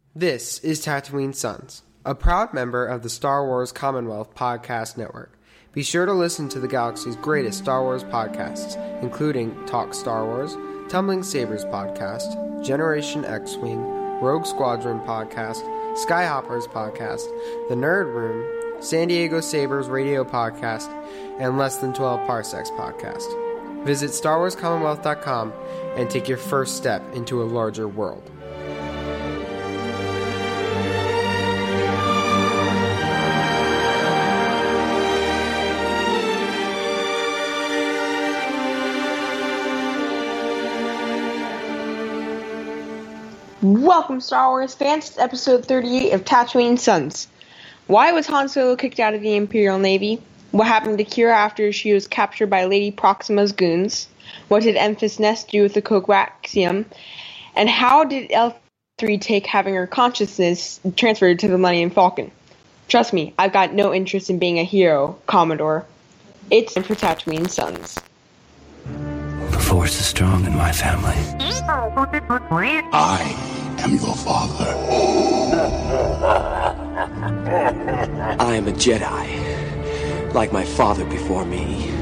This is Tatooine Sons, a proud member of the Star Wars Commonwealth Podcast Network. Be sure to listen to the galaxy's greatest Star Wars podcasts, including Talk Star Wars, Tumbling Sabers Podcast, Generation X-Wing, Rogue Squadron Podcast, Skyhoppers Podcast, The Nerd Room, San Diego Sabers Radio Podcast, and Less Than 12 Parsecs Podcast. Visit StarWarsCommonwealth.com and take your first step into a larger world. Welcome, Star Wars fans, to episode 38 of Tatooine Sons. Why was Han Solo kicked out of the Imperial Navy? What happened to Kira after she was captured by Lady Proxima's goons? What did Enfys Nest do with the Coaxium? And how did L3 take having her consciousness transferred to the Millennium Falcon? Trust me, I've got no interest in being a hero, Commodore. It's time for Tatooine Sons. The Force is strong in my family. I am your father. I am a Jedi, like my father before me.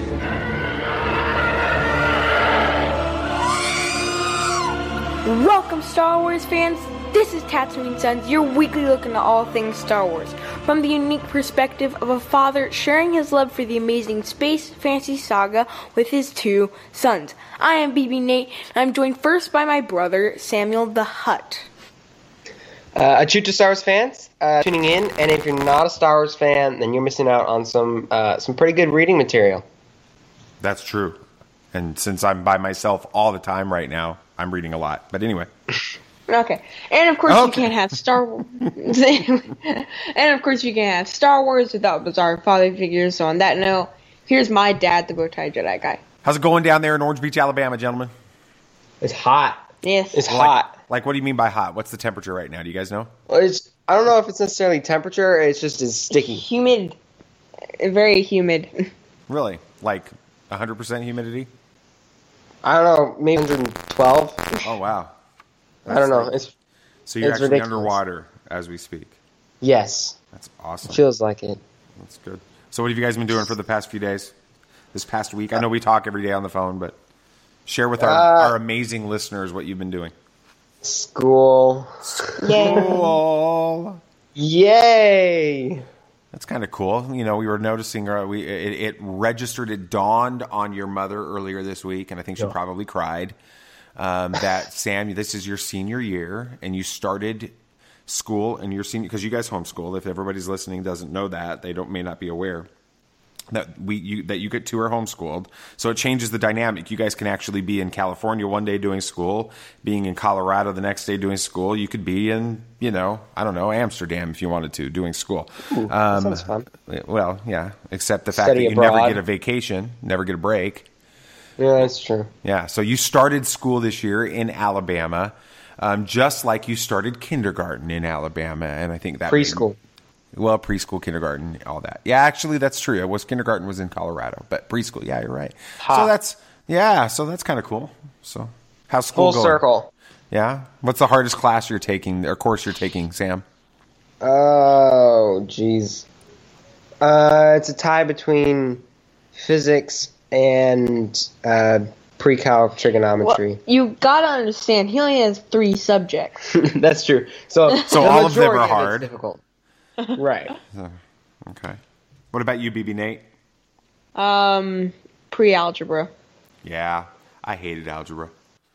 Welcome, Star Wars fans. This is Tatooine Sons, your weekly look into all things Star Wars, from the unique perspective of a father sharing his love for the amazing space fantasy saga with his two sons. I am BB Nate, and I'm joined first by my brother, Samuel the Hutt. A tribute to Star Wars fans tuning in, and if you're not a Star Wars fan, then you're missing out on some pretty good reading material. That's true. And since I'm by myself all the time right now, I'm reading a lot. But anyway. Okay, and of course you can't have Star Wars. And of course you can't have Star Wars without bizarre father figures. So on that note, here's my dad, the Bowtie Jedi guy. How's it going down there in Orange Beach, Alabama, gentlemen? It's hot. Yes, It's hot. Like, what do you mean by hot? What's the temperature right now? Do you guys know? Well, I don't know if it's necessarily temperature. It's just as sticky. Humid, very humid. Really? Like 100% humidity? I don't know, maybe 112. Oh, wow. I don't know. So you're it's actually ridiculous. underwater as we speak. Yes. That's awesome. Feels like it. That's good. So what have you guys been doing for the past few days? This past week? I know we talk every day on the phone, but share with our amazing listeners what you've been doing. School. Cool. Yay! That's kind of cool. You know, we were noticing it registered, it dawned on your mother earlier this week, and I think she probably cried, that, Sam, this is your senior year, and you started school, and your senior, because you guys homeschool. If everybody's listening doesn't know that, they may not be aware that you get two are homeschooled. So it changes the dynamic. You guys can actually be in California one day doing school, being in Colorado the next day doing school. You could be in, I don't know, Amsterdam if you wanted to, doing school. Ooh, that sounds fun. Well, yeah, except the fact Study that you abroad. never get a vacation, never get a break. Yeah, that's true. Yeah, so you started school this year in Alabama, just like you started kindergarten in Alabama, and I think that Preschool. Preschool, kindergarten, all that. Yeah, actually, that's true. Kindergarten was in Colorado, but preschool, yeah, you're right. Ha. So that's kind of cool. So how's school Full going? circle. Yeah? What's the hardest class you're taking, or course you're taking, Sam? Oh, jeez. It's a tie between physics and pre-calc trigonometry. Well, you gotta understand, he only has 3 subjects. That's true. So all of them are majority it's hard. difficult. Right. Okay. What about you, BB Nate? Pre-algebra. Yeah, I hated algebra.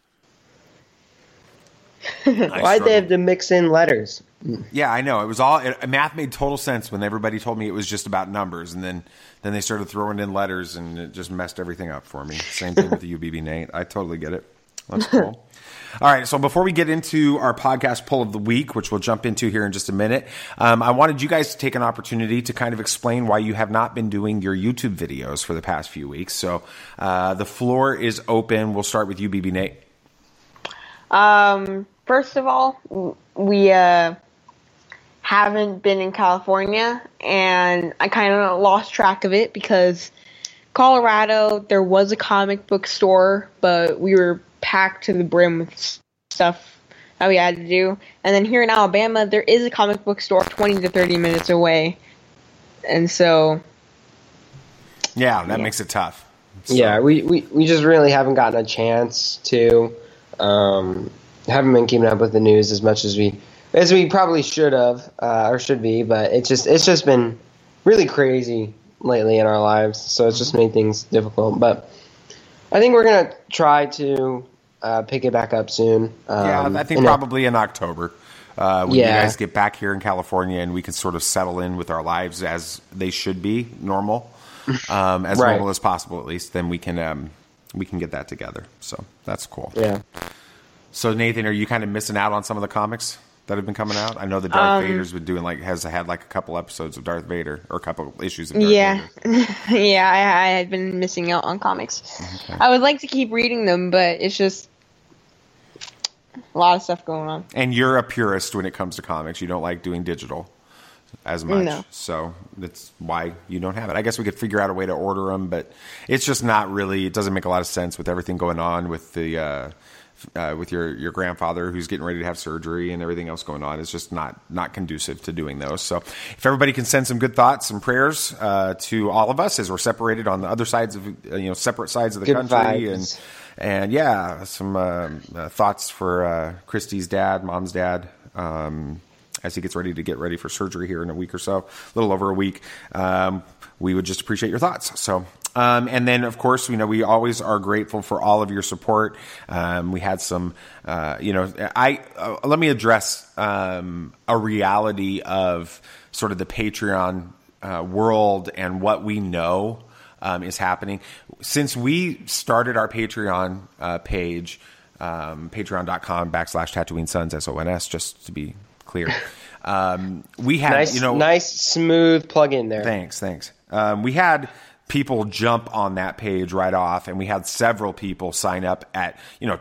Why'd they have to mix in letters? Yeah, I know. Math made total sense when everybody told me it was just about numbers, and then they started throwing in letters, and it just messed everything up for me. Same thing with the UBB, Nate. I totally get it. That's cool. All right, so before we get into our podcast poll of the week, which we'll jump into here in just a minute, I wanted you guys to take an opportunity to kind of explain why you have not been doing your YouTube videos for the past few weeks. So the floor is open. We'll start with you, BB Nate. First of all, we haven't been in California, and I kind of lost track of it because Colorado, there was a comic book store, but we were packed to the brim with stuff that we had to do. And then here in Alabama, there is a comic book store 20 to 30 minutes away. And so... Yeah, that makes it tough. So. Yeah, we just really haven't gotten a chance to. Haven't been keeping up with the news as much as we probably should have or should be, but it's just been really crazy lately in our lives, so it's just made things difficult. But I think we're gonna try to pick it back up soon. I think probably in October. When you guys get back here in California and we can sort of settle in with our lives as they should be, normal, as normal as possible at least, then we can get that together. So that's cool. Yeah. So Nathan, are you kind of missing out on some of the comics that have been coming out? I know the Darth Vader's been doing has had like a couple episodes of Darth Vader or a couple issues of Darth Vader. Yeah, I had been missing out on comics. Okay. I would like to keep reading them, but it's just a lot of stuff going on. And you're a purist when it comes to comics. You don't like doing digital as much. No. So that's why you don't have it. I guess we could figure out a way to order them, but it's just not really, it doesn't make a lot of sense with everything going on with the with your grandfather who's getting ready to have surgery and everything else going on. It's just not conducive to doing those. So if everybody can send some good thoughts and prayers to all of us as we're separated on the other sides of separate sides of the good country vibes. and some thoughts for Christy's dad, mom's dad, as he gets ready for surgery here in a week or so, a little over a week. We would just appreciate your thoughts. So. And then, of course, we always are grateful for all of your support. We had some, let me address a reality of sort of the Patreon world and what we know is happening. Since we started our Patreon page, patreon.com/Tatooine Sons, SONS, just to be clear. We had, nice smooth plug in there. Thanks. We had people jump on that page right off, and we had several people sign up at $10,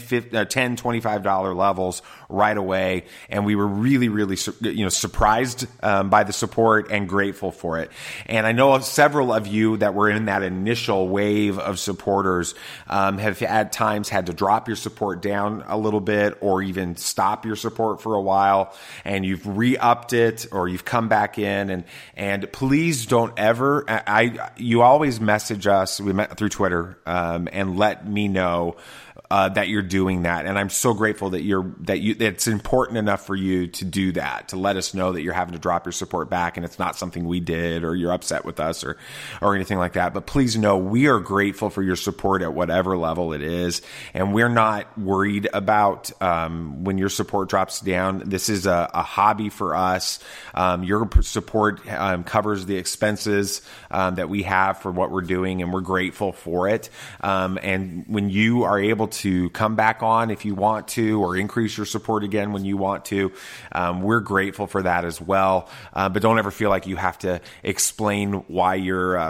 $25 levels right away, and we were really, really surprised by the support and grateful for it. And I know several of you that were in that initial wave of supporters have at times had to drop your support down a little bit or even stop your support for a while, and you've re-upped it or you've come back in, and please don't ever you always message us through Twitter and let me know that you're doing that, and I'm so grateful that it's important enough for you to do that, to let us know that you're having to drop your support back and it's not something we did or you're upset with us or anything like that. But please know we are grateful for your support at whatever level it is, and we're not worried about when your support drops down. This is a hobby for us. Your support covers the expenses that we have for what we're doing, and we're grateful for it. And when you are able to come back on if you want to, or increase your support again when you want to, we're grateful for that as well. But don't ever feel like you have to explain why you're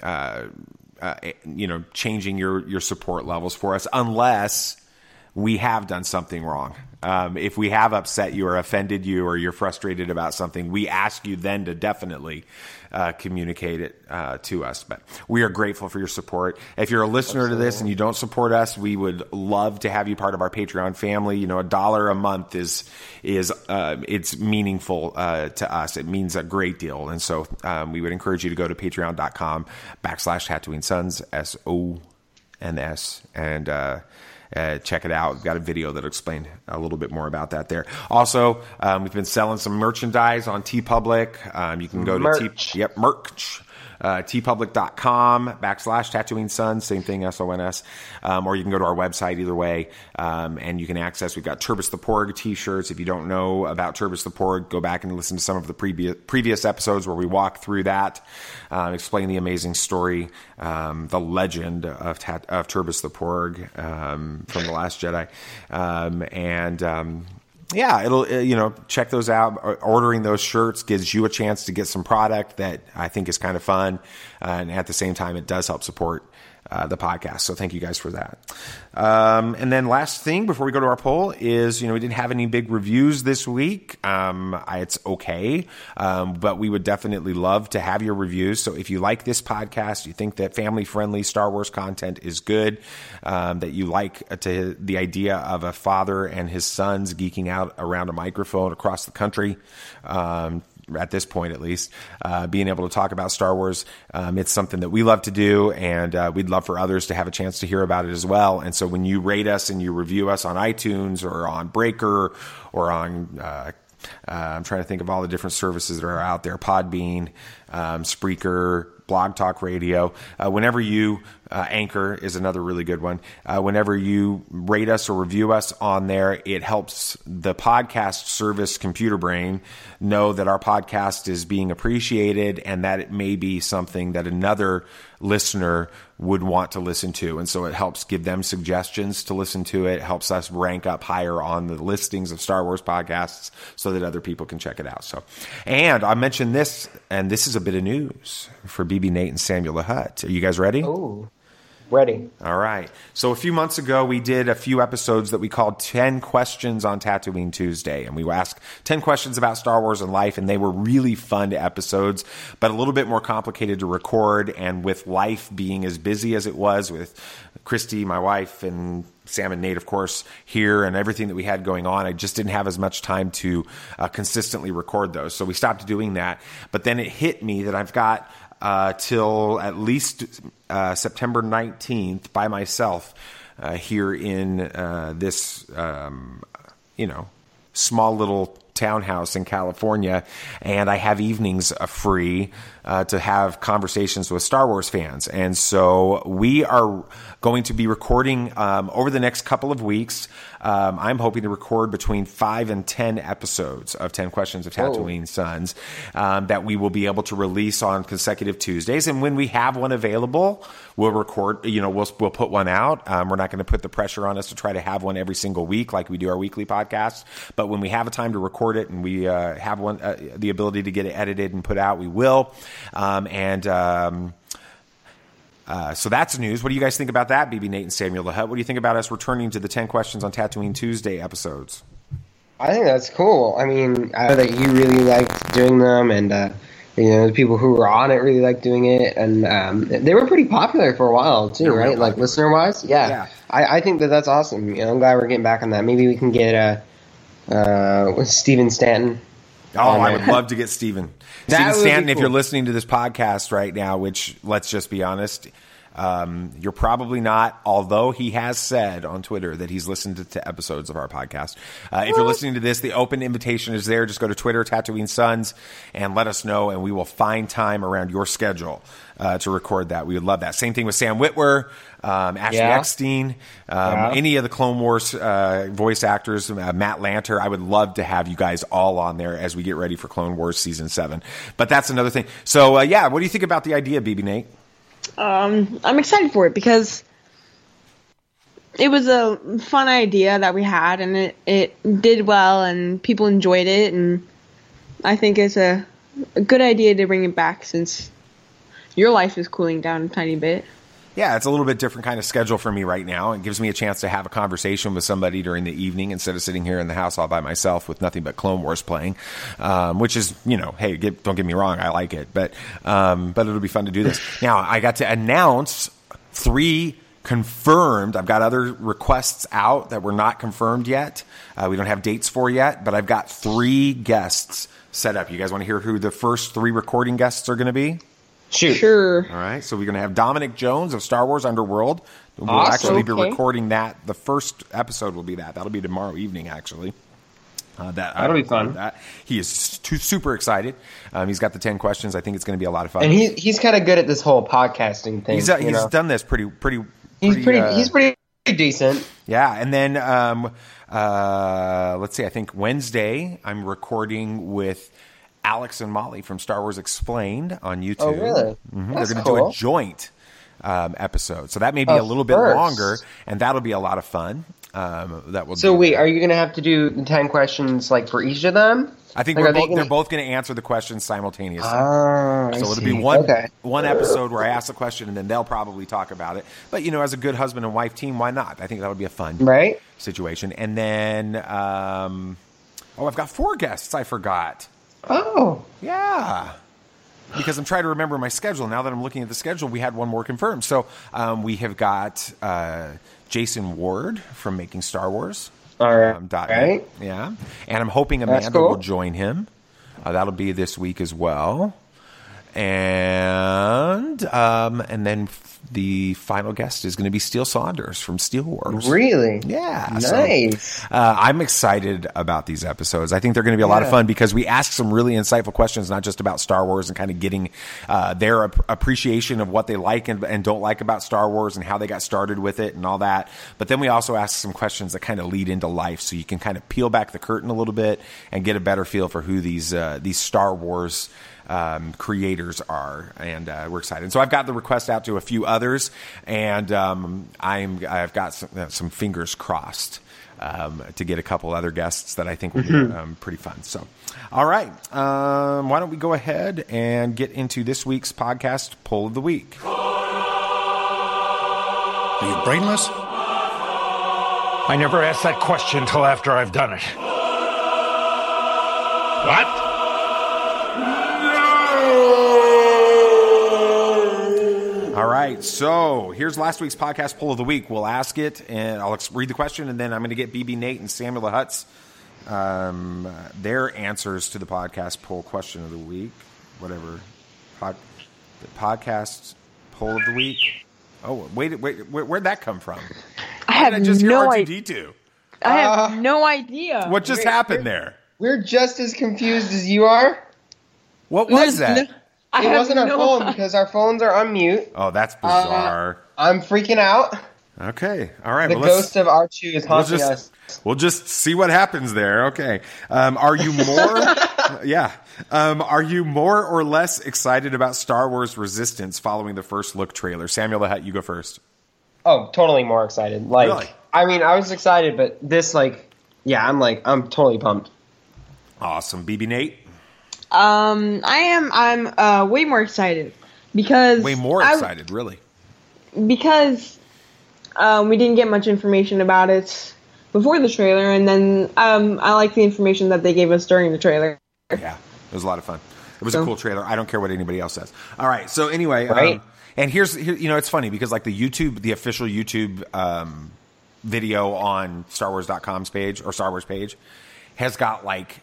changing your support levels for us, unless we have done something wrong. If we have upset you or offended you or you're frustrated about something, we ask you then to definitely communicate it to us. But we are grateful for your support. If you're a listener to this and you don't support us, we would love to have you part of our Patreon family. $1 a month is it's meaningful to us. It means a great deal. And so we would encourage you to go to patreon.com/Tatooine Sons, SONS, and check it out. We've got a video that'll explain a little bit more about that there. Also, we've been selling some merchandise on TeePublic. You can go to merch. TeePublic.com/Tatooine Sons, same thing, SONS. Or you can go to our website either way, and you can access. We've got Turbis the Porg t-shirts. If you don't know about Turbis the Porg, go back and listen to some of the previous episodes where we walk through that, explain the amazing story, the legend of Turbis the Porg from The Last Jedi. Yeah, it'll, check those out. Ordering those shirts gives you a chance to get some product that I think is kind of fun. And at the same time, it does help support the podcast. So thank you guys for that. And then last thing before we go to our poll is, we didn't have any big reviews this week. It's okay. But we would definitely love to have your reviews. So if you like this podcast, you think that family-friendly Star Wars content is good, that you like the idea of a father and his sons geeking out around a microphone across the country, at this point at least, being able to talk about Star Wars, it's something that we love to do, and we'd love for others to have a chance to hear about it as well. And so when you rate us and you review us on iTunes or on Breaker or on I'm trying to think of all the different services that are out there, Podbean, Spreaker, Blog Talk Radio. Whenever you, Anchor is another really good one. Whenever you rate us or review us on there, it helps the podcast service Computer Brain know that our podcast is being appreciated and that it may be something that another listener would want to listen to. And so it helps give them suggestions to listen to it. It helps us rank up higher on the listings of Star Wars podcasts so that other people can check it out. So, and I mentioned this, and this is a bit of news for BB Nate and Samuel LaHutt. Are you guys ready? Oh, ready. All right. So a few months ago, we did a few episodes that we called 10 Questions on Tatooine Tuesday. And we asked 10 questions about Star Wars and life, and they were really fun episodes, but a little bit more complicated to record. And with life being as busy as it was with Christy, my wife, and Sam and Nate, of course, here, and everything that we had going on, I just didn't have as much time to consistently record those. So we stopped doing that. But then it hit me that I've got till at least September 19th by myself here in this, small little townhouse in California, and I have evenings free to have conversations with Star Wars fans. And so we are going to be recording over the next couple of weeks. I'm hoping to record between 5 and 10 episodes of 10 Questions of Tatooine Sons that we will be able to release on consecutive Tuesdays. And when we have one available, we'll record, we'll put one out. We're not going to put the pressure on us to try to have one every single week like we do our weekly podcast. But when we have a time to record it and we have one, the ability to get it edited and put out, we will. So that's news. What do you guys think about that, BB Nate and Samuel LaHutt? What do you think about us returning to the 10 Questions on Tatooine Tuesday episodes? I think that's cool. I mean, I know that you really liked doing them, and the people who were on it really liked doing it, and they were pretty popular for a while too, right? Like listener-wise, yeah. I think that's awesome. I'm glad we're getting back on that. Maybe we can get Steven Stanton. Oh, I would love to get Steven. Steven Stanton, if you're listening to this podcast right now, which, let's just be honest, you're probably not, although he has said on Twitter that he's listened to episodes of our podcast. If you're listening to this, the open invitation is there. Just go to Twitter, Tatooine Sons, and let us know, and we will find time around your schedule to record that. We would love that. Same thing with Sam Witwer, Ashley Eckstein, any of the Clone Wars voice actors, Matt Lanter. I would love to have you guys all on there as we get ready for Clone Wars Season 7. But that's another thing. So, what do you think about the idea, BB Nate? I'm excited for it because it was a fun idea that we had, and it did well, and people enjoyed it, and I think it's a good idea to bring it back since your life is cooling down a tiny bit. Yeah, it's a little bit different kind of schedule for me right now. It gives me a chance to have a conversation with somebody during the evening instead of sitting here in the house all by myself with nothing but Clone Wars playing, which is, hey, don't get me wrong, I like it, but it'll be fun to do this. Now, I got to announce 3 confirmed. I've got other requests out that were not confirmed yet. We don't have dates for yet, but I've got 3 guests set up. You guys want to hear who the first 3 recording guests are going to be? Shoot. Sure. All right, so we're going to have Dominic Jones of Star Wars Underworld. We'll Awesome. actually be recording that. The first episode will be that. That'll be tomorrow evening, actually. That'll be fun. He is super excited. He's got the 10 questions. I think it's going to be a lot of fun. And he's kind of good at this whole podcasting thing. He's done this pretty. He's pretty decent. Yeah, and then let's see. I think Wednesday I'm recording with Alex and Molly from Star Wars Explained on YouTube. Oh, really? Mm-hmm. They're going to do a joint episode. So that may be a little bit longer, and that'll be a lot of fun. that will. So wait, are you going to have to do the 10 questions like for each of them? I think like, they're both going to answer the questions simultaneously. So it'll be one episode where I ask the question and then they'll probably talk about it. But, as a good husband and wife team, why not? I think that would be a fun situation. And then, I've got 4 guests I forgot. Oh. Yeah. Because I'm trying to remember my schedule. Now that I'm looking at the schedule, we had one more confirmed. So we have got Jason Ward from Making Star Wars. All right. Yeah. And I'm hoping Amanda will join him. That'll be this week as well. And then the final guest is going to be Steele Saunders from Steel Wars. Really? Yeah. Nice. So, I'm excited about these episodes. I think they're going to be a lot of fun because we ask some really insightful questions, not just about Star Wars and kind of getting their appreciation of what they like and don't like about Star Wars and how they got started with it and all that. But then we also ask some questions that kind of lead into life, so you can kind of peel back the curtain a little bit and get a better feel for who these Star Wars creators are, and we're excited. So I've got the request out to a few others, and I've got some fingers crossed to get a couple other guests that I think will be pretty fun. So, all right, why don't we go ahead and get into this week's podcast poll of the week? Are you brainless? I never ask that question till after I've done it. What? All right, so here's last week's podcast poll of the week. We'll ask it, and I'll read the question, and then I'm going to get BB Nate and Samuel the Hutts their answers to the podcast poll question of the week. Whatever. The podcast poll of the week. Oh, wait, where'd that come from? I have no idea. I have no idea. What just happened there? We're just as confused as you are. What was that? It wasn't our phone because our phones are on mute. Oh, that's bizarre. I'm freaking out. Okay. All right. The ghost of R2 is haunting us. We'll just see what happens there. Okay. Are you more? Are you more or less excited about Star Wars Resistance following the first look trailer? Samuel the Hutt, you go first. Oh, totally more excited. Like, really? I mean, I was excited, but this, I'm totally pumped. Awesome. BB Nate? I'm way more excited because really, because we didn't get much information about it before the trailer, and then I like the information that they gave us during the trailer. Yeah, it was a lot of fun. It was a cool trailer. I don't care what anybody else says. All right, so anyway, and here, it's funny because like the official YouTube video on StarWars.com's page or Star Wars page has got like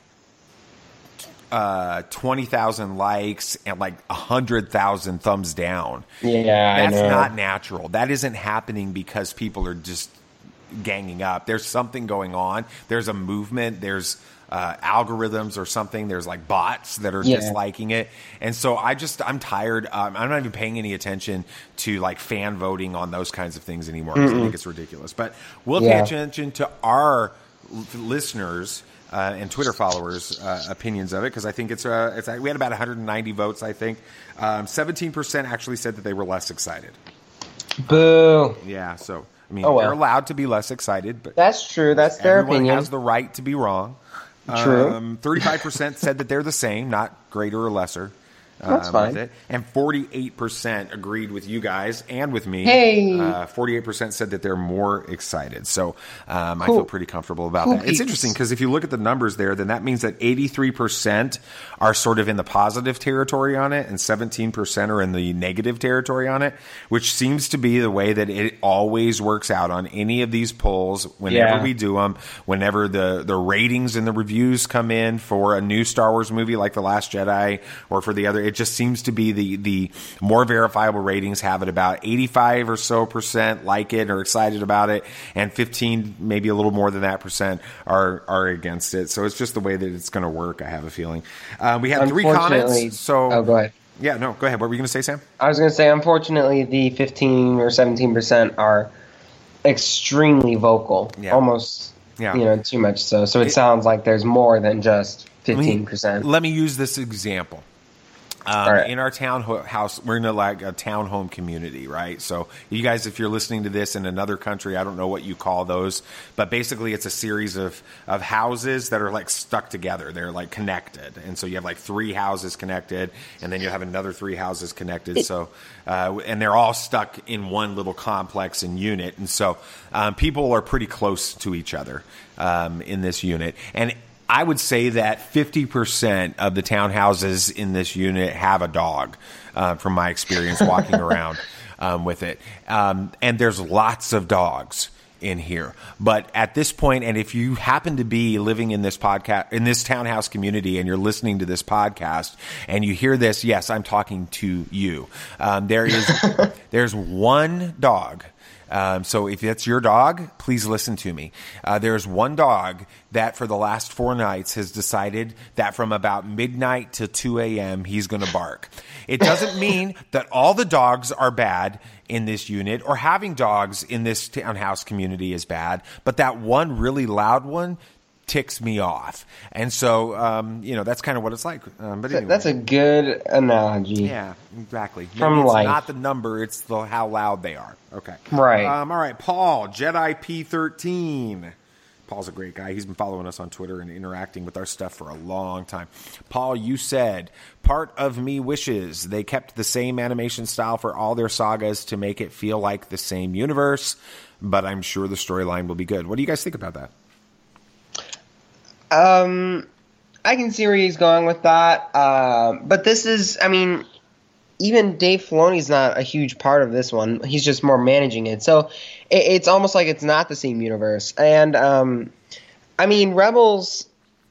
20,000 likes and like 100,000 thumbs down. Yeah, that's not natural. That isn't happening because people are just ganging up. There's something going on. There's a movement. There's algorithms or something. There's like bots that are disliking it. And so I'm tired. I'm not even paying any attention to like fan voting on those kinds of things anymore because I think it's ridiculous. But we'll pay attention to our listeners and Twitter followers' opinions of it, because I think it's we had about 190 votes, I think. 17% actually said that they were less excited. Boo. Yeah, so, I mean, they're allowed to be less excited. But that's true. That's their opinion. Everyone has the right to be wrong. True. 35% said that they're the same, not greater or lesser. That's fine. It. And 48% agreed with you guys and with me. Hey. 48% said that they're more excited. So I feel pretty comfortable about that. It's interesting because if you look at the numbers there, then that means that 83% are sort of in the positive territory on it and 17% are in the negative territory on it, which seems to be the way that it always works out on any of these polls whenever we do them, whenever the ratings and the reviews come in for a new Star Wars movie like The Last Jedi or for the other. It just seems to be the more verifiable ratings have it about 85 or so % like it or excited about it, and 15, maybe a little more than that % are against it. So it's just the way that it's going to work, I have a feeling. We had 3 comments. So go ahead. Yeah, no, go ahead. What were you going to say, Sam? I was going to say, unfortunately, the 15 or 17% are extremely vocal. Yeah. Almost, too much so. So it sounds like there's more than just 15%. Let me use this example. In our townhouse, we're in a townhome community, right? So you guys, if you're listening to this in another country, I don't know what you call those, but basically it's a series of houses that are like stuck together. They're like connected. And so you have like 3 houses connected, and then you have another 3 houses connected. So, and they're all stuck in one little complex and unit. And so people are pretty close to each other in this unit. And I would say that 50% of the townhouses in this unit have a dog, from my experience walking around with it. And there's lots of dogs in here. But at this point, and if you happen to be living in this townhouse community, and you're listening to this podcast, and you hear this, yes, I'm talking to you. There's one dog. So if that's your dog, please listen to me. There's one dog that for the last 4 nights has decided that from about midnight to 2 a.m. he's going to bark. It doesn't mean that all the dogs are bad in this unit, or having dogs in this townhouse community is bad, but that one really loud one ticks me off. And so, that's kind of what it's like. But anyway. That's a good analogy. Yeah, exactly. From Maybe it's life. not the number, it's how loud they are. Okay. Right. All right, Paul, Jedi P13. Paul's a great guy. He's been following us on Twitter and interacting with our stuff for a long time. Paul, you said, part of me wishes they kept the same animation style for all their sagas to make it feel like the same universe, but I'm sure the storyline will be good. What do you guys think about that? I can see where he's going with that. But this is, even Dave Filoni's not a huge part of this one. He's just more managing it. So it's almost like it's not the same universe. And, Rebels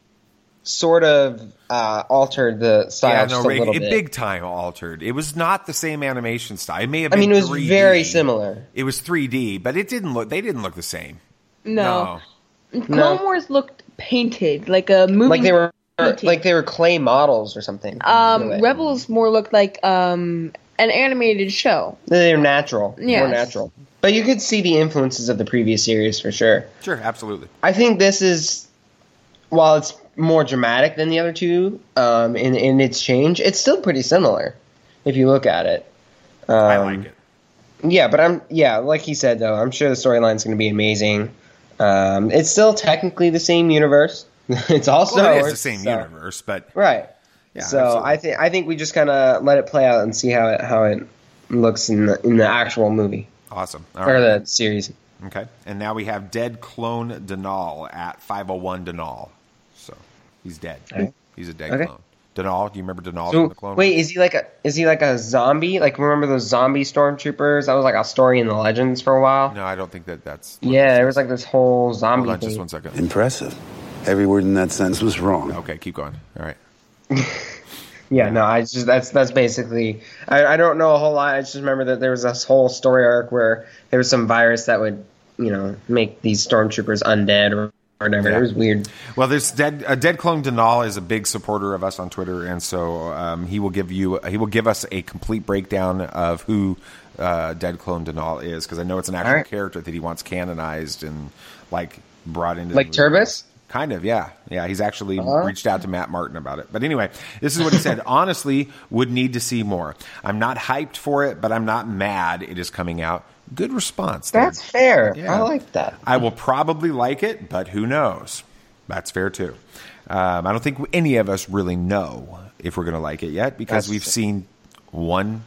sort of altered the style just a little bit. Big time altered. It was not the same animation style. It may have been 3D. It was very similar. It was 3D, but they didn't look the same. No. Clone Wars looked painted, like a movie. Like they were clay models or something. Rebels more looked like an animated show. They're natural. Yes. More natural. But you could see the influences of the previous series for sure. Sure, absolutely. I think this is, while it's more dramatic than the other two in its change, it's still pretty similar if you look at it. I like it. Yeah, but like he said though, I'm sure the storyline's going to be amazing. It's still technically the same universe. It's all Star Wars. It is the same universe, but right. Yeah, so absolutely. I think we just kind of let it play out and see how it looks in the actual movie. Awesome. All right. Or the series. Okay, and now we have dead clone Denal at 501 Denal. So he's dead. Okay. He's a dead clone. Denal, do you remember Denal so, from the Clone wait, Wars? is he like a zombie? Like, remember those zombie stormtroopers? That was like a story in the Legends for a while. No, I don't think that's. Yeah, there was like this whole zombie Hold on, thing. just 1 second. Impressive. Every word in that sentence was wrong. Okay, keep going. All right. Yeah, no, that's basically. I don't know a whole lot. I just remember that there was this whole story arc where there was some virus that would, make these stormtroopers undead or whatever. Yeah. It was weird. Well, there's dead clone Denal is a big supporter of us on Twitter, and so he will give us a complete breakdown of who dead clone Denal is, because I know it's an actual character that he wants canonized and brought into like Turbis. Kind of, yeah. Yeah, he's actually reached out to Matt Martin about it. But anyway, this is what he said. Honestly, would need to see more. I'm not hyped for it, but I'm not mad it is coming out. Good response. That's fair. Yeah. I like that. I will probably like it, but who knows? That's fair, too. I don't think any of us really know if we're going to like it yet, because we've seen one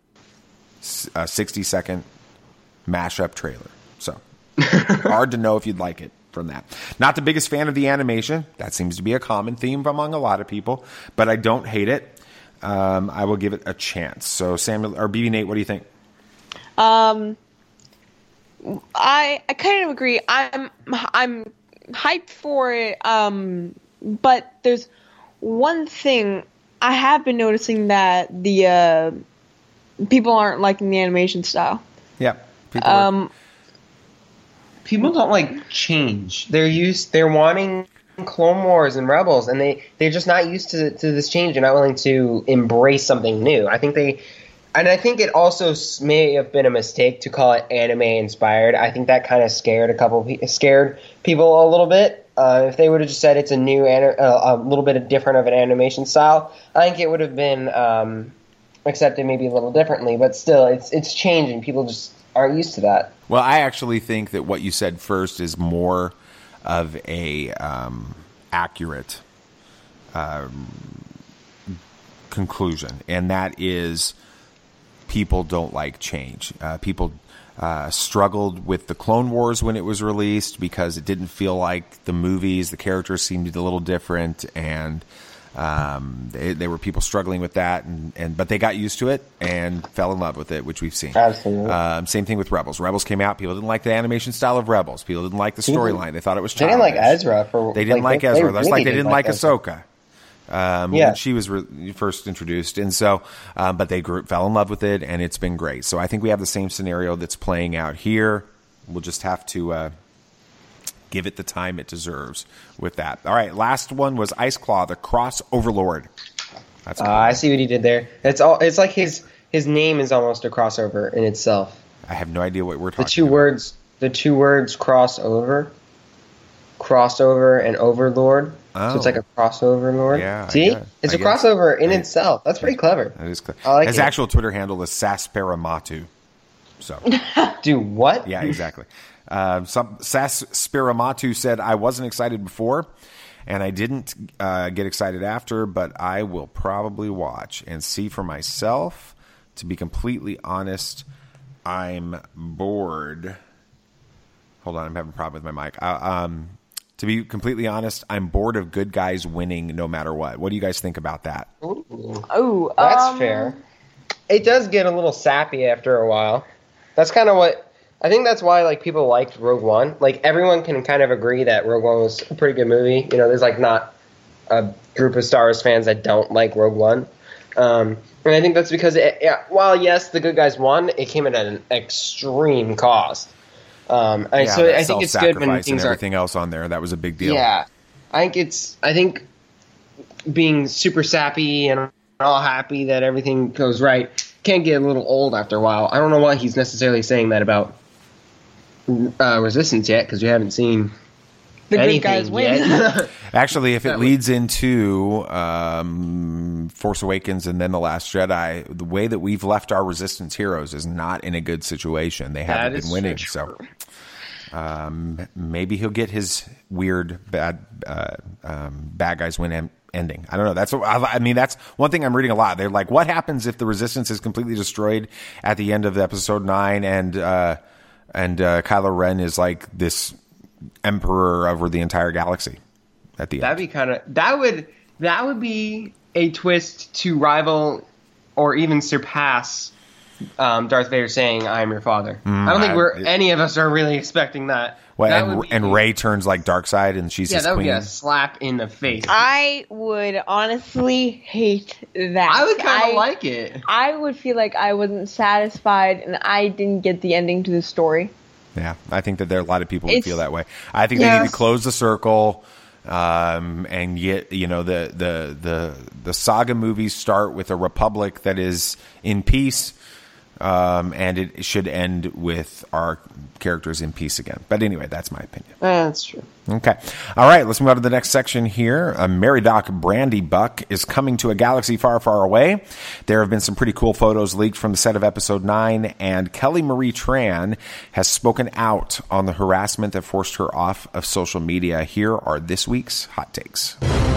60-second mashup trailer. So, hard to know if you'd like it from that. Not the biggest fan of the animation. That seems to be a common theme among a lot of people, but I don't hate it. I will give it a chance. So Samuel or BB Nate, what do you think? I kind of agree. I'm hyped for it. But there's one thing I have been noticing, that the people aren't liking the animation style. Yeah. People don't like change. They're wanting Clone Wars and Rebels, and they're just not used to this change. They're not willing to embrace something new. I think it also may have been a mistake to call it anime inspired. I think that kind of scared people a little bit. If they would have just said it's a new, a little bit different of an animation style, I think it would have been accepted maybe a little differently. But still, it's changing. People just aren't used to that. Well, I actually think that what you said first is more of a accurate conclusion, and that is people don't like change. People struggled with the Clone Wars when it was released because it didn't feel like the movies. The characters seemed a little different, and there were people struggling with that, but they got used to it and fell in love with it, which we've seen. Absolutely. Same thing with Rebels. Rebels came out. People didn't like the animation style of Rebels. People didn't like the storyline. They thought it was childish. They didn't like Ezra. They didn't like Ezra. That's like they didn't like Ahsoka. When she was first introduced, and so, but they fell in love with it, and it's been great. So I think we have the same scenario that's playing out here. We'll just have to give it the time it deserves with that. All right, last one was Ice Claw, the Cross Overlord. That's cool. I see what he did there. It's like his name is almost a crossover in itself. I have no idea what we're talking about. The two words crossover and overlord. Oh. So it's like a crossover lord. Yeah. See? It's a crossover in itself. That's pretty clever. That is clever. I like His it. actual Twitter handle is Sasparamatu. So. Do what? Yeah, exactly. Sasparamatu said, I wasn't excited before, and I didn't get excited after, but I will probably watch and see for myself. To be completely honest, I'm bored. Hold on, I'm having a problem with my mic. To be completely honest, I'm bored of good guys winning no matter what. What do you guys think about that? Oh, that's fair. It does get a little sappy after a while. That's kind of what I think. That's why people liked Rogue One. Like everyone can kind of agree that Rogue One was a pretty good movie. You know, there's not a group of Star Wars fans that don't like Rogue One. And I think that's because while yes, the good guys won, it came at an extreme cost. So I think it's good when things and everything else on there. That was a big deal. Yeah, I think being super sappy and all happy that everything goes right can get a little old after a while. I don't know why he's necessarily saying that about Resistance yet, because we haven't seen the good guys win. Actually, if it leads into Force Awakens and then The Last Jedi, the way that we've left our Resistance heroes is not in a good situation. They haven't been winning, so maybe he'll get his weird bad guys win ending. I don't know. That's one thing I'm reading a lot. They're like, what happens if the Resistance is completely destroyed at the end of Episode 9 and Kylo Ren is like this emperor over the entire galaxy at the end? That'd be that would be a twist to rival or even surpass Darth Vader saying, "I am your father." I don't think any of us are really expecting that. Well, and Rey turns like Darkseid and she's his that would queen. be a slap in the face. I would honestly hate that. I would kind of like it. I would feel like I wasn't satisfied and I didn't get the ending to the story. Yeah, I think that there are a lot of people who feel that way. I think they need to close the circle, and yet the saga movies start with a republic that is in peace, and it should end with our characters in peace again. But anyway, that's my opinion. That's true. Okay. All right, let's move on to the next section here. Meridoc Brandy Buck is coming to a galaxy far, far away. There have been some pretty cool photos leaked from the set of Episode 9, and Kelly Marie Tran has spoken out on the harassment that forced her off of social media. Here are this week's hot takes.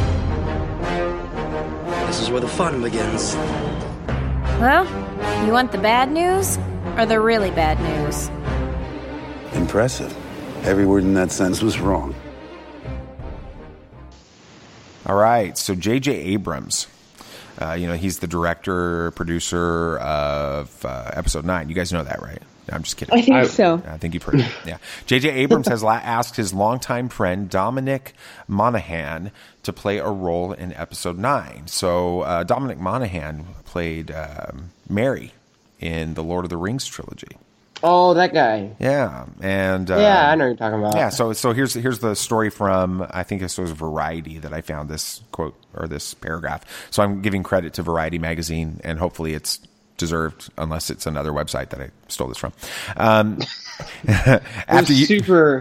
This is where the fun begins. Well, you want the bad news or the really bad news? Impressive. Every word in that sentence was wrong. All right, so J.J. Abrams, he's the director, producer of Episode 9. You guys know that, right? No, I'm just kidding. I think so. I think you've heard it. Yeah. J.J. Abrams has asked his longtime friend Dominic Monaghan to play a role in Episode 9. So Dominic Monaghan played Merry in the Lord of the Rings trilogy. Oh, that guy. Yeah, and I know what you're talking about. Yeah, so here's the story from, I think this was Variety that I found this quote or this paragraph. So I'm giving credit to Variety magazine, and hopefully it's deserved, unless it's another website that I stole this from.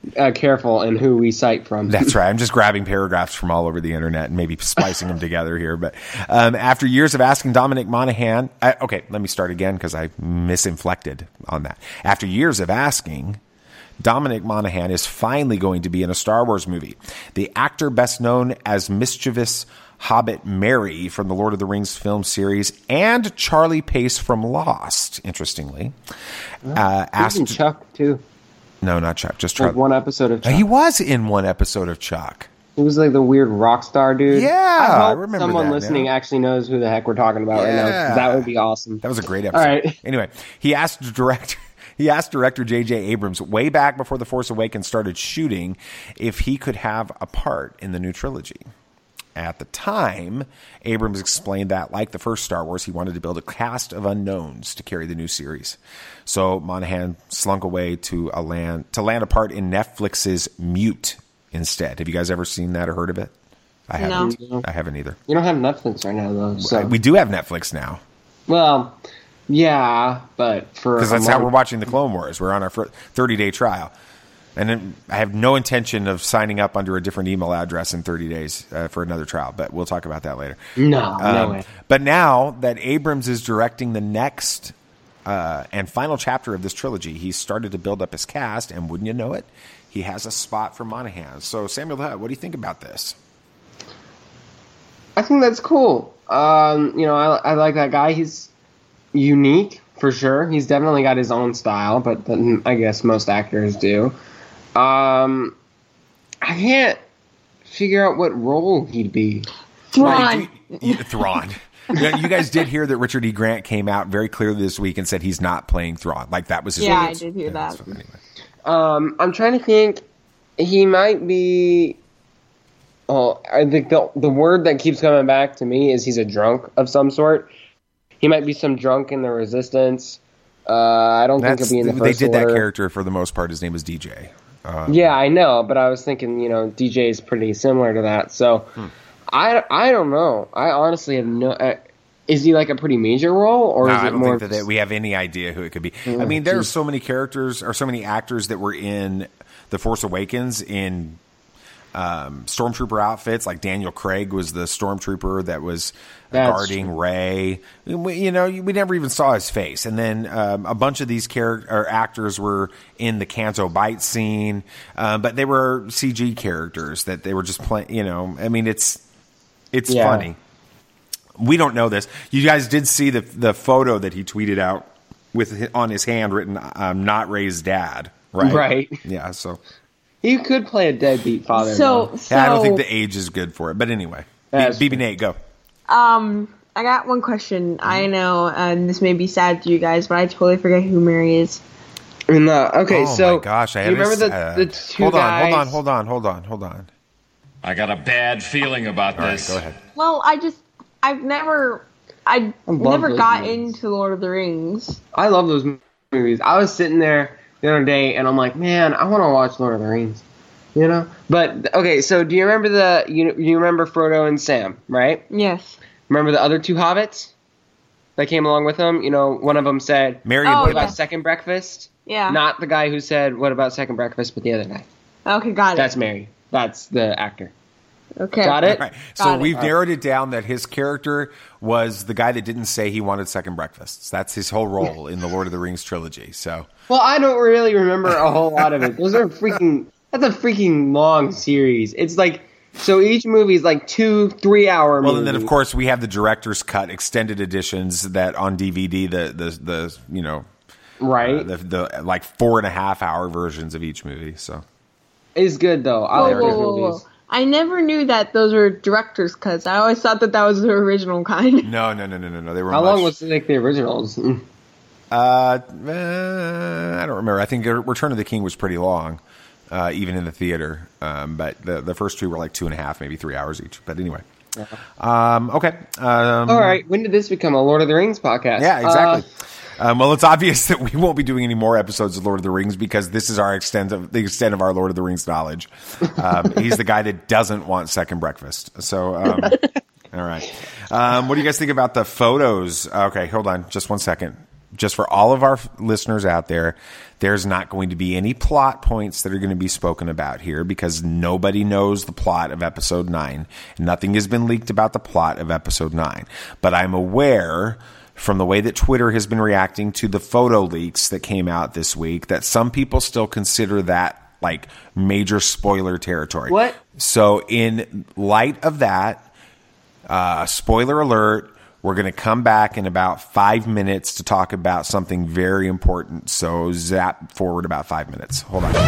careful in who we cite from. That's right. I'm just grabbing paragraphs from all over the internet and maybe splicing them together here. But after years of asking Dominic Monaghan, okay, let me start again because I misinflected on that. After years of asking, Dominic Monaghan is finally going to be in a Star Wars movie. The actor best known as mischievous Hobbit Merry from the Lord of the Rings film series and Charlie Pace from Lost, interestingly. Asked Chuck, too. No, not Chuck, just Charlie. Like one episode of Chuck. He was in one episode of Chuck. He was like the weird rock star dude. Yeah, I remember someone that, listening actually knows who the heck we're talking about right now. That would be awesome. That was a great episode. All right. Anyway, he asked director J.J. Abrams way back before The Force Awakens started shooting if he could have a part in the new trilogy. At the time, Abrams explained that, like the first Star Wars, he wanted to build a cast of unknowns to carry the new series. So Monaghan slunk away to land a part in Netflix's Mute instead. Have you guys ever seen that or heard of it? I haven't. No. I haven't either. You don't have Netflix right now, though. So. We do have Netflix now. Well, yeah, but because that's how we're watching the Clone Wars. We're on our 30-day trial. And then I have no intention of signing up under a different email address in 30 days for another trial, but we'll talk about that later. No way. But now that Abrams is directing the next and final chapter of this trilogy, he's started to build up his cast, and wouldn't you know it, he has a spot for Monaghan. So, Samuel Hutt, what do you think about this? I think that's cool. I like that guy. He's unique, for sure. He's definitely got his own style, but I guess most actors do. I can't figure out what role he'd be. Thrawn. Thrawn. You guys did hear that Richard E. Grant came out very clearly this week and said he's not playing Thrawn. Like, that was his I did hear that. So anyway. I'm trying to think. He might be... Oh, I think the word that keeps coming back to me is he's a drunk of some sort. He might be some drunk in the Resistance. I don't think he'll be in the First They did Order. that character for the most part. His name was DJ. Yeah, I know, but I was thinking, DJ is pretty similar to that. So, I don't know. I honestly have no... is he like a pretty major role, or is it I don't more... think that we have any idea who it could be. I mean, there are so many characters, or so many actors that were in The Force Awakens in stormtrooper outfits. Like Daniel Craig was the stormtrooper that was guarding Rey. We never even saw his face. And then a bunch of these actors were in the Canto Bight scene, but they were CG characters that they were just playing. I mean, it's funny. We don't know this. You guys did see the photo that he tweeted out with on his hand written "Not Rey's dad." Right. Right. Yeah. So. You could play a deadbeat father. So I don't think the age is good for it. But anyway, BB Nate, go. I got one question. I know, and this may be sad to you guys, but I totally forget who Mary is. Okay, oh my gosh, do you remember the two guys? Hold on. I got a bad feeling about this. Right, go ahead. Well, I've never got into Lord of the Rings. I love those movies. I was sitting there the other day, and I'm like, man, I want to watch Lord of the Rings, But okay, so do you remember you remember Frodo and Sam, right? Yes. Remember the other two hobbits that came along with them? One of them said, "Mary, what about second breakfast?" Yeah. Not the guy who said, "What about second breakfast?" but the other guy. Okay, got it. That's Mary. That's the actor. Okay. Got it? Right. So we've narrowed it down that his character was the guy that didn't say he wanted second breakfasts. That's his whole role in the Lord of the Rings trilogy. So. Well, I don't really remember a whole lot of it. That's a freaking long series. It's like, so each movie is like 2-3 hour movies. Well, and then of course we have the director's cut extended editions that on DVD, right, the like 4.5 hour versions of each movie. So. It's good though. I like those movies. I never knew that those were director's cuts. I always thought that was the original kind. No. They were. How long was the originals? I don't remember. I think Return of the King was pretty long, even in the theater. But the first two were like 2.5, maybe 3 hours each. But anyway. Okay. All right. When did this become a Lord of the Rings podcast? Yeah, exactly. Well, it's obvious that we won't be doing any more episodes of Lord of the Rings because this is the extent of our Lord of the Rings knowledge. He's the guy that doesn't want second breakfast. So, all right. What do you guys think about the photos? Okay, hold on, just 1 second. just for all of our listeners out there, there's not going to be any plot points that are going to be spoken about here because nobody knows the plot of episode 9. Nothing has been leaked about the plot of episode 9. But I'm aware from the way that Twitter has been reacting to the photo leaks that came out this week that some people still consider that like major spoiler territory. What? So in light of that, spoiler alert, we're going to come back in about 5 minutes to talk about something very important. So zap forward about 5 minutes. Hold on.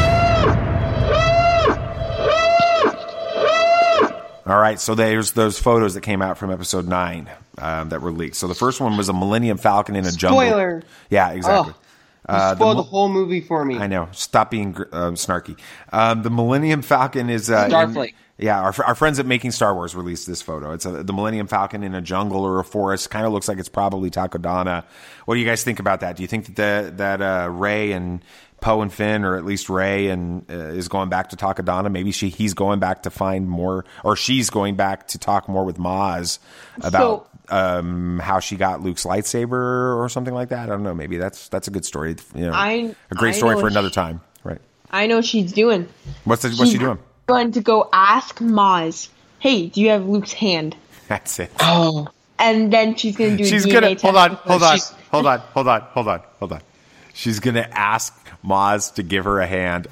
All right, so there's those photos that came out from episode 9 that were leaked. So the first one was a Millennium Falcon in a jungle. Spoiler. Yeah, exactly. You spoiled the whole movie for me. I know. Stop being snarky. The Millennium Falcon is Starfleet. Our friends at Making Star Wars released this photo. It's the Millennium Falcon in a jungle or a forest. Kind of looks like it's probably Takodana. What do you guys think about that? Do you think that Rey and Poe and Finn, or at least Rey, and is going back to Takodana? Maybe he's going back to find more, or she's going back to talk more with Maz about how she got Luke's lightsaber or something like that. I don't know. Maybe that's a good story. A great story for another time, right? I know what she's doing. What's she doing? Going to go ask Maz, hey, do you have Luke's hand? That's it. Oh. And then she's going to do a she's DNA test. Hold on. She's going to ask Maz to give her a hand.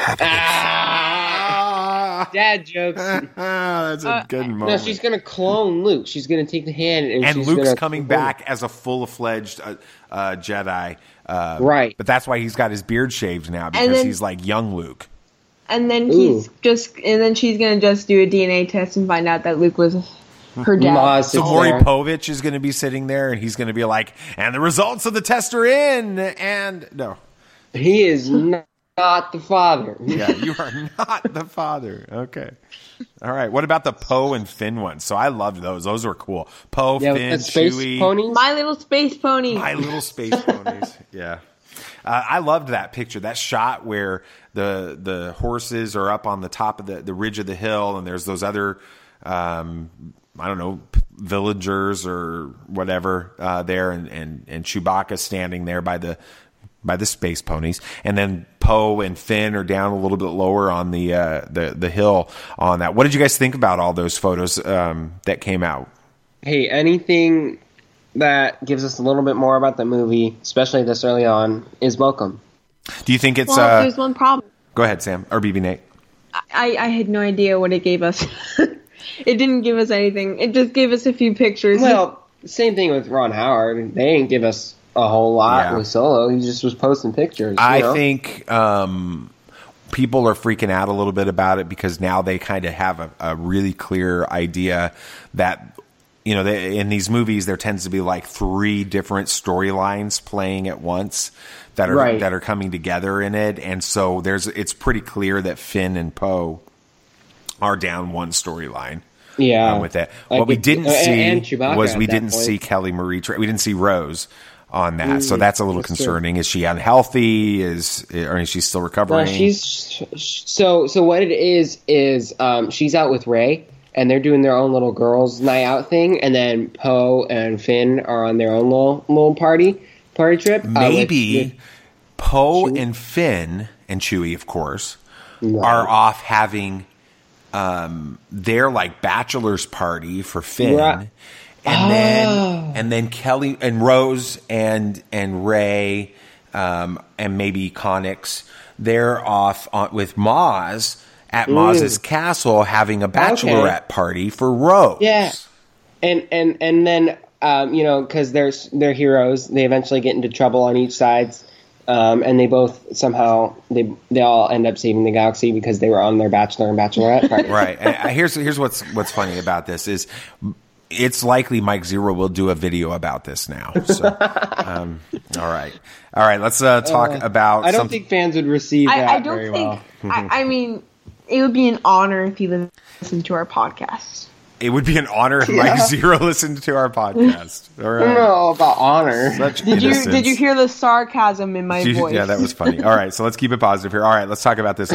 Dad jokes. That's a good moment. No, she's going to clone Luke. She's going to take the hand. And Luke's coming back as a full-fledged Jedi. Right. But that's why he's got his beard shaved now, because he's like young Luke. And then she's going to just do a DNA test and find out that Luke was her dad. So Maury Povich is going to be sitting there, and he's going to be like, and the results of the test are in. And no. He is not the father. Yeah, you are not the father. Okay. All right. What about the Poe and Finn ones? So I loved those. Those were cool. Poe, Finn, Chewie. Ponies? My Little Space Pony. My Little Space Ponies. Yeah. I loved that picture, that shot where the horses are up on the top of the ridge of the hill, and there's those other, I don't know, villagers or whatever there, and Chewbacca standing there by the space ponies, and then Poe and Finn are down a little bit lower on the hill on that. What did you guys think about all those photos that came out? Hey, anything that gives us a little bit more about the movie, especially this early on, is welcome. Do you think it's... Well, there's one problem. Go ahead, Sam, or BB Nate. I had no idea what it gave us. It didn't give us anything. It just gave us a few pictures. Well, same thing with Ron Howard. They didn't give us a whole lot with Solo. He just was posting pictures. I think people are freaking out a little bit about it because now they kind of have a really clear idea that... in these movies, there tends to be like 3 different storylines playing at once that are coming together in it, and so it's pretty clear that Finn and Poe are down one storyline. Yeah, with that. What we didn't see was we didn't see Kelly Marie. We didn't see Rose on that, so that's a little concerning. True. Is she unhealthy? Or is she still recovering? So what it is she's out with Rey. And they're doing their own little girls' night out thing, and then Poe and Finn are on their own little party trip. Maybe Poe and Finn and Chewie, of course, are off having their like bachelor's party for Finn, and then Kelly and Rose and Rey and maybe Connix, they're off with Maz. At Maz's castle, having a bachelorette party for Rose. Yeah, and then because they're heroes, they eventually get into trouble on each side, and they both somehow they all end up saving the galaxy because they were on their bachelor and bachelorette party. Right. And here's what's funny about this is. It's likely Mike Zero will do a video about this now. So, all right. Let's talk about. I don't think fans would receive that very well. I mean. It would be an honor if you listened to our podcast. It would be an honor if Mike Zero listened to our podcast. All right. I don't know about honor. Did you hear the sarcasm in my voice? Yeah, that was funny. All right, so let's keep it positive here. All right, let's talk about this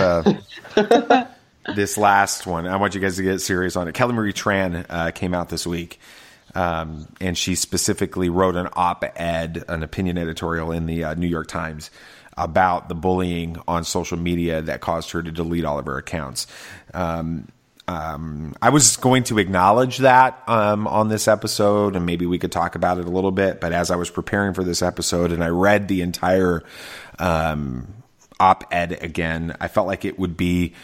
this last one. I want you guys to get serious on it. Kelly Marie Tran came out this week And she specifically wrote an op-ed, an opinion editorial in the New York Times about the bullying on social media that caused her to delete all of her accounts. I was going to acknowledge that on this episode, and maybe we could talk about it a little bit. But as I was preparing for this episode and I read the entire op-ed again, I felt like it would be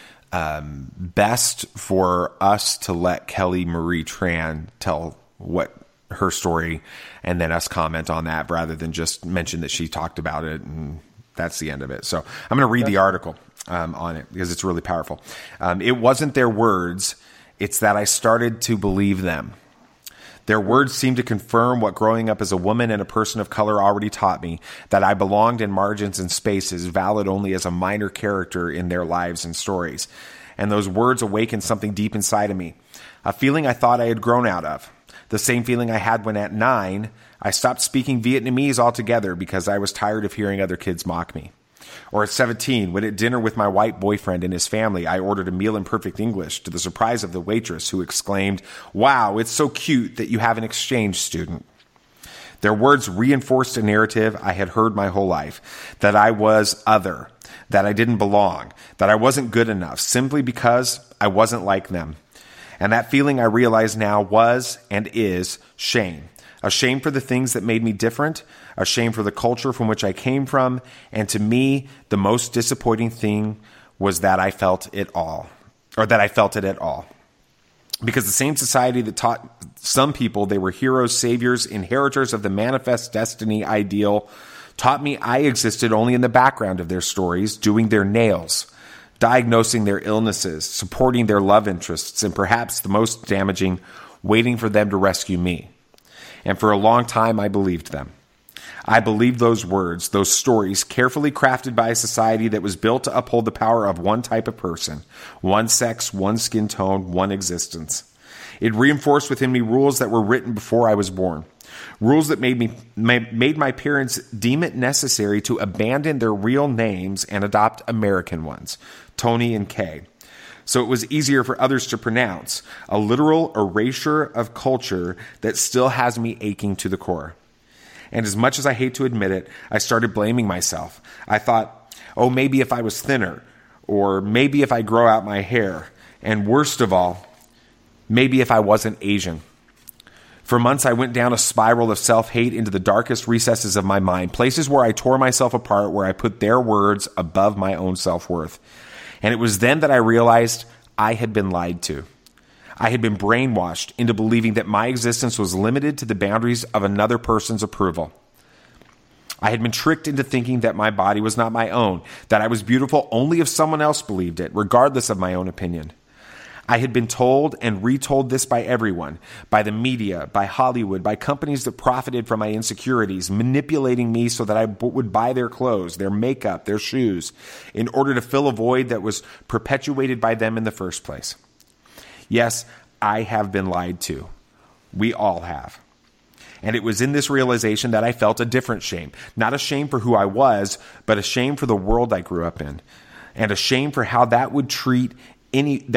best for us to let Kelly Marie Tran tell what her story and then us comment on that rather than just mention that she talked about it and that's the end of it. So I'm going to read the article on it because it's really powerful. It wasn't their words. It's that I started to believe them. Their words seemed to confirm what growing up as a woman and a person of color already taught me, that I belonged in margins and spaces, valid only as a minor character in their lives and stories. And those words awakened something deep inside of me, a feeling I thought I had grown out of. The same feeling I had when at 9, I stopped speaking Vietnamese altogether because I was tired of hearing other kids mock me. Or at 17, when at dinner with my white boyfriend and his family, I ordered a meal in perfect English to the surprise of the waitress who exclaimed, "Wow, it's so cute that you have an exchange student." Their words reinforced a narrative I had heard my whole life, that I was other, that I didn't belong, that I wasn't good enough, simply because I wasn't like them. And that feeling I realize now was and is shame. A shame for the things that made me different, a shame for the culture from which I came from, and to me, the most disappointing thing was that I felt it all, or that I felt it at all. Because the same society that taught some people they were heroes, saviors, inheritors of the manifest destiny ideal, taught me I existed only in the background of their stories, doing their nails, diagnosing their illnesses, supporting their love interests, and perhaps the most damaging, waiting for them to rescue me. And for a long time, I believed them. I believed those words, those stories, carefully crafted by a society that was built to uphold the power of one type of person, one sex, one skin tone, one existence. It reinforced within me rules that were written before I was born. Rules that made my parents deem it necessary to abandon their real names and adopt American ones, Tony and Kay. So it was easier for others to pronounce, a literal erasure of culture that still has me aching to the core. And as much as I hate to admit it, I started blaming myself. I thought, oh, maybe if I was thinner, or maybe if I grow out my hair, and worst of all, maybe if I wasn't Asian. For months, I went down a spiral of self-hate into the darkest recesses of my mind, places where I tore myself apart, where I put their words above my own self-worth. And it was then that I realized I had been lied to. I had been brainwashed into believing that my existence was limited to the boundaries of another person's approval. I had been tricked into thinking that my body was not my own, that I was beautiful only if someone else believed it, regardless of my own opinion. I had been told and retold this by everyone, by the media, by Hollywood, by companies that profited from my insecurities, manipulating me so that I would buy their clothes, their makeup, their shoes, in order to fill a void that was perpetuated by them in the first place. Yes, I have been lied to. We all have. And it was in this realization that I felt a different shame. Not a shame for who I was, but a shame for the world I grew up in. And a shame for how that would treat and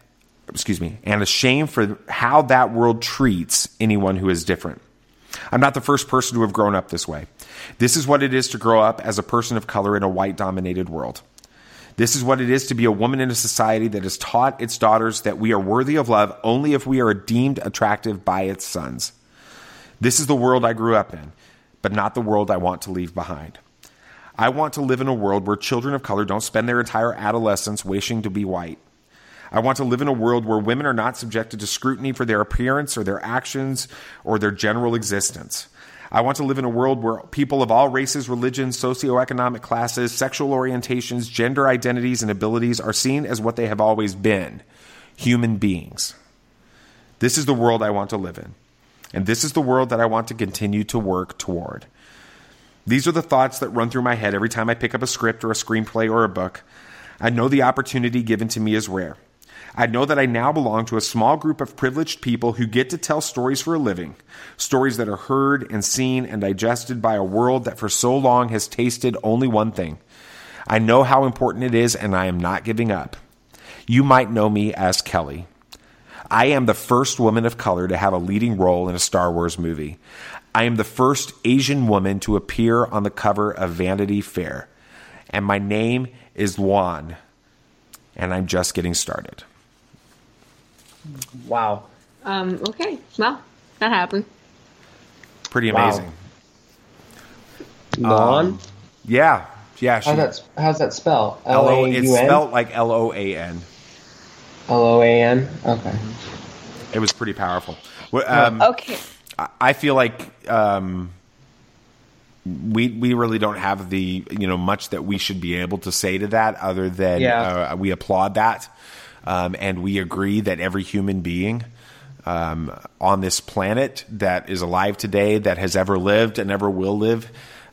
a shame for how that world treats anyone who is different. I'm not the first person to have grown up this way. This is what it is to grow up as a person of color in a white-dominated world. This is what it is to be a woman in a society that has taught its daughters that we are worthy of love only if we are deemed attractive by its sons. This is the world I grew up in, but not the world I want to leave behind. I want to live in a world where children of color don't spend their entire adolescence wishing to be white. I want to live in a world where women are not subjected to scrutiny for their appearance or their actions or their general existence. I want to live in a world where people of all races, religions, socioeconomic classes, sexual orientations, gender identities, and abilities are seen as what they have always been, human beings. This is the world I want to live in. And this is the world that I want to continue to work toward. These are the thoughts that run through my head every time I pick up a script or a screenplay or a book. I know the opportunity given to me is rare. I know that I now belong to a small group of privileged people who get to tell stories for a living, stories that are heard and seen and digested by a world that for so long has tasted only one thing. I know how important it is, and I am not giving up. You might know me as Kelly. I am the first woman of color to have a leading role in a Star Wars movie. I am the first Asian woman to appear on the cover of Vanity Fair. And my name is Luan. And I'm just getting started. Wow. Okay. Well, that happened. Pretty amazing. Luan? Yeah. How's that spelled? It's spelled like Loan. Loan? Okay. It was pretty powerful. Okay. I feel like we really don't have the much that we should be able to say to that other than we applaud that, and we agree that every human being on this planet that is alive today, that has ever lived and ever will live,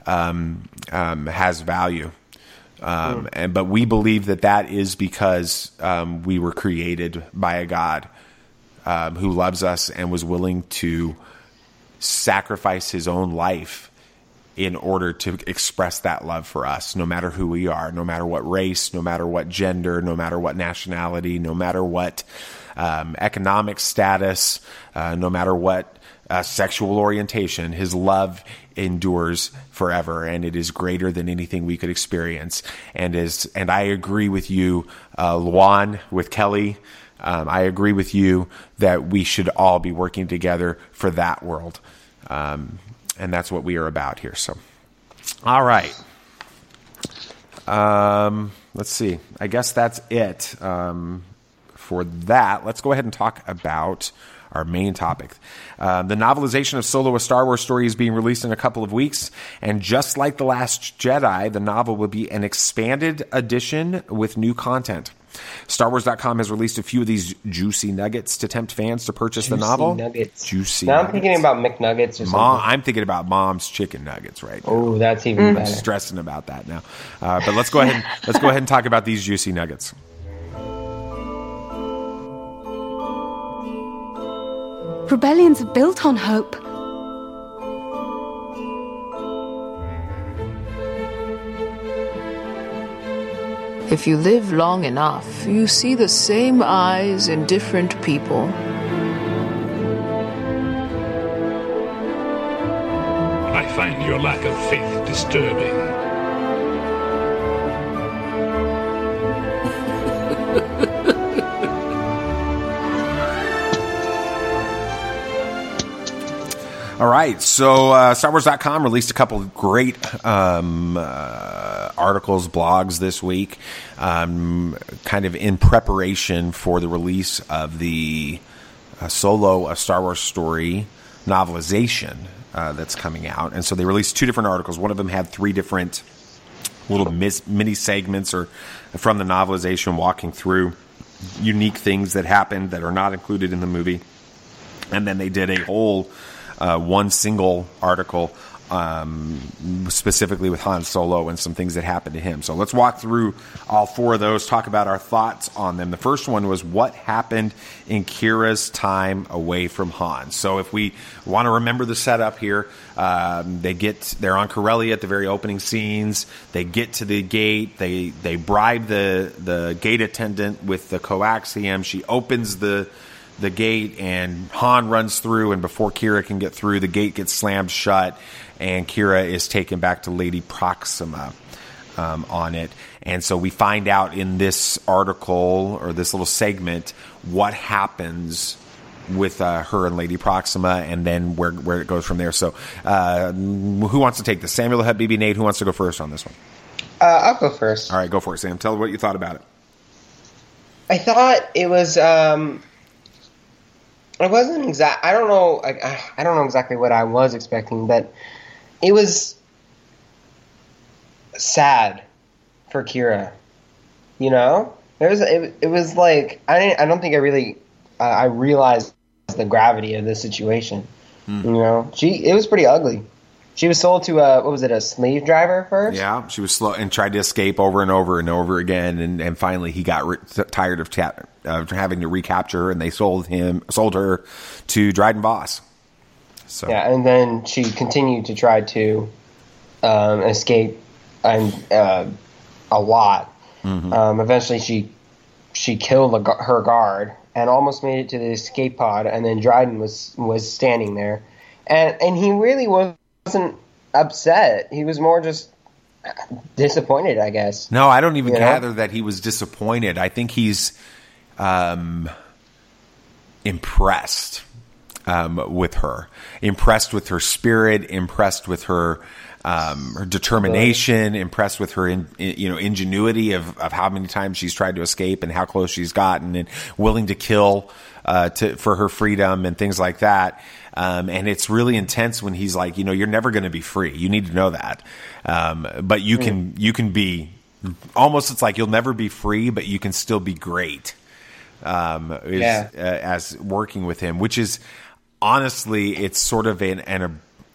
has value. But we believe that is because we were created by a God who loves us and was willing to sacrifice his own life in order to express that love for us, no matter who we are, no matter what race, no matter what gender, no matter what nationality, no matter what economic status, no matter what sexual orientation. His love endures forever, and it is greater than anything we could experience. And I agree with you, Luan, with Kelly. I agree with you that we should all be working together for that world. And that's what we are about here. So, all right. Let's see. I guess that's it for that. Let's go ahead and talk about our main topic. The novelization of Solo, a Star Wars story, is being released in a couple of weeks. And just like The Last Jedi, the novel will be an expanded edition with new content. StarWars.com has released a few of these juicy nuggets to tempt fans to purchase the novel. Juicy now nuggets. I'm thinking about McNuggets or something. I'm thinking about Mom's chicken nuggets right now. Oh, that's even better. I'm stressing about that now. But let's go ahead and talk about these juicy nuggets. Rebellions are built on hope. If you live long enough, you see the same eyes in different people. I find your lack of faith disturbing. All right, so StarWars.com released a couple of great articles, blogs this week, kind of in preparation for the release of the Solo, a Star Wars story novelization that's coming out. And so they released two different articles. One of them had three different little mini segments or from the novelization walking through unique things that happened that are not included in the movie. And then they did a whole one single article specifically with Han Solo and some things that happened to him. So let's walk through all four of those, talk about our thoughts on them. The first one was what happened in Qi'ra's time away from Han. So if we want to remember the setup here, they're on Corellia at the very opening scenes. They get to the gate. They bribe the gate attendant with the coaxium. She opens the gate, and Han runs through, and before Qi'ra can get through, the gate gets slammed shut, and Qi'ra is taken back to Lady Proxima on it. And so we find out in this article, or this little segment, what happens with her and Lady Proxima, and then where it goes from there. So who wants to take this? Samuel, Habibi, Nate, who wants to go first on this one? I'll go first. All right, go for it, Sam. Tell what you thought about it. I thought it was... It wasn't exact. I don't know exactly what I was expecting, but it was sad for Qi'ra. You know, it was like I don't think I really I realized the gravity of the situation. You know, it was pretty ugly. She was sold to a slave driver first? Yeah, she was slow and tried to escape over and over and over again, and finally he got tired of having to recapture her, and they sold her to Dryden Voss. So yeah, and then she continued to try to escape a lot. Eventually, she killed her guard and almost made it to the escape pod, and then Dryden was standing there, and he really wasn't upset. He was more just disappointed, I guess. No, I don't even gather that he was disappointed. I think he's impressed with her, impressed with her spirit, impressed with her determination, impressed with her ingenuity of how many times she's tried to escape and how close she's gotten, and willing to kill for her freedom and things like that. And it's really intense when he's like, you're never going to be free. You need to know that. But you can be almost, it's like you'll never be free, but you can still be great. As working with him, which is honestly, it's sort of an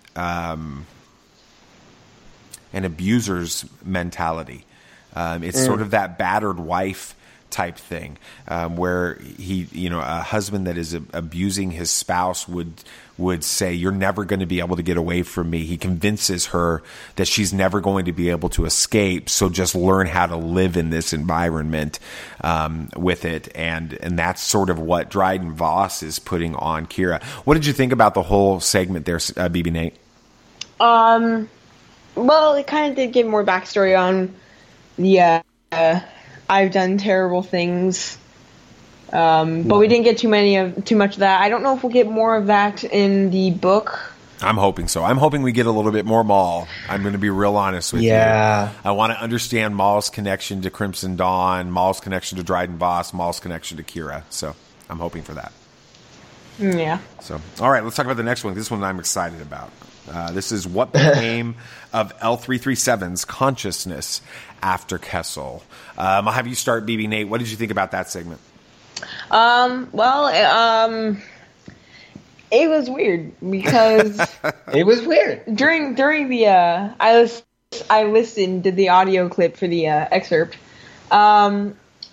abuser's mentality. It's sort of that battered wife type thing, where a husband that is abusing his spouse would say, "You're never going to be able to get away from me." He convinces her that she's never going to be able to escape, so just learn how to live in this environment with it. And that's sort of what Dryden Voss is putting on Kira. What did you think about the whole segment there, BB Nate? Well, it kind of did give more backstory on the I've done terrible things. But we didn't get too much of that. I don't know if we'll get more of that in the book. I'm hoping so. I'm hoping we get a little bit more Maul. I'm going to be real honest with you. I want to understand Maul's connection to Crimson Dawn, Maul's connection to Dryden Voss, Maul's connection to Kira. So I'm hoping for that. Yeah. So, all right, let's talk about the next one. This one I'm excited about. This is what became of L337's consciousness after Kessel. I'll have you start, BB Nate. What did you think about that segment? It was weird because it was weird during the I listened to the audio clip for the excerpt, and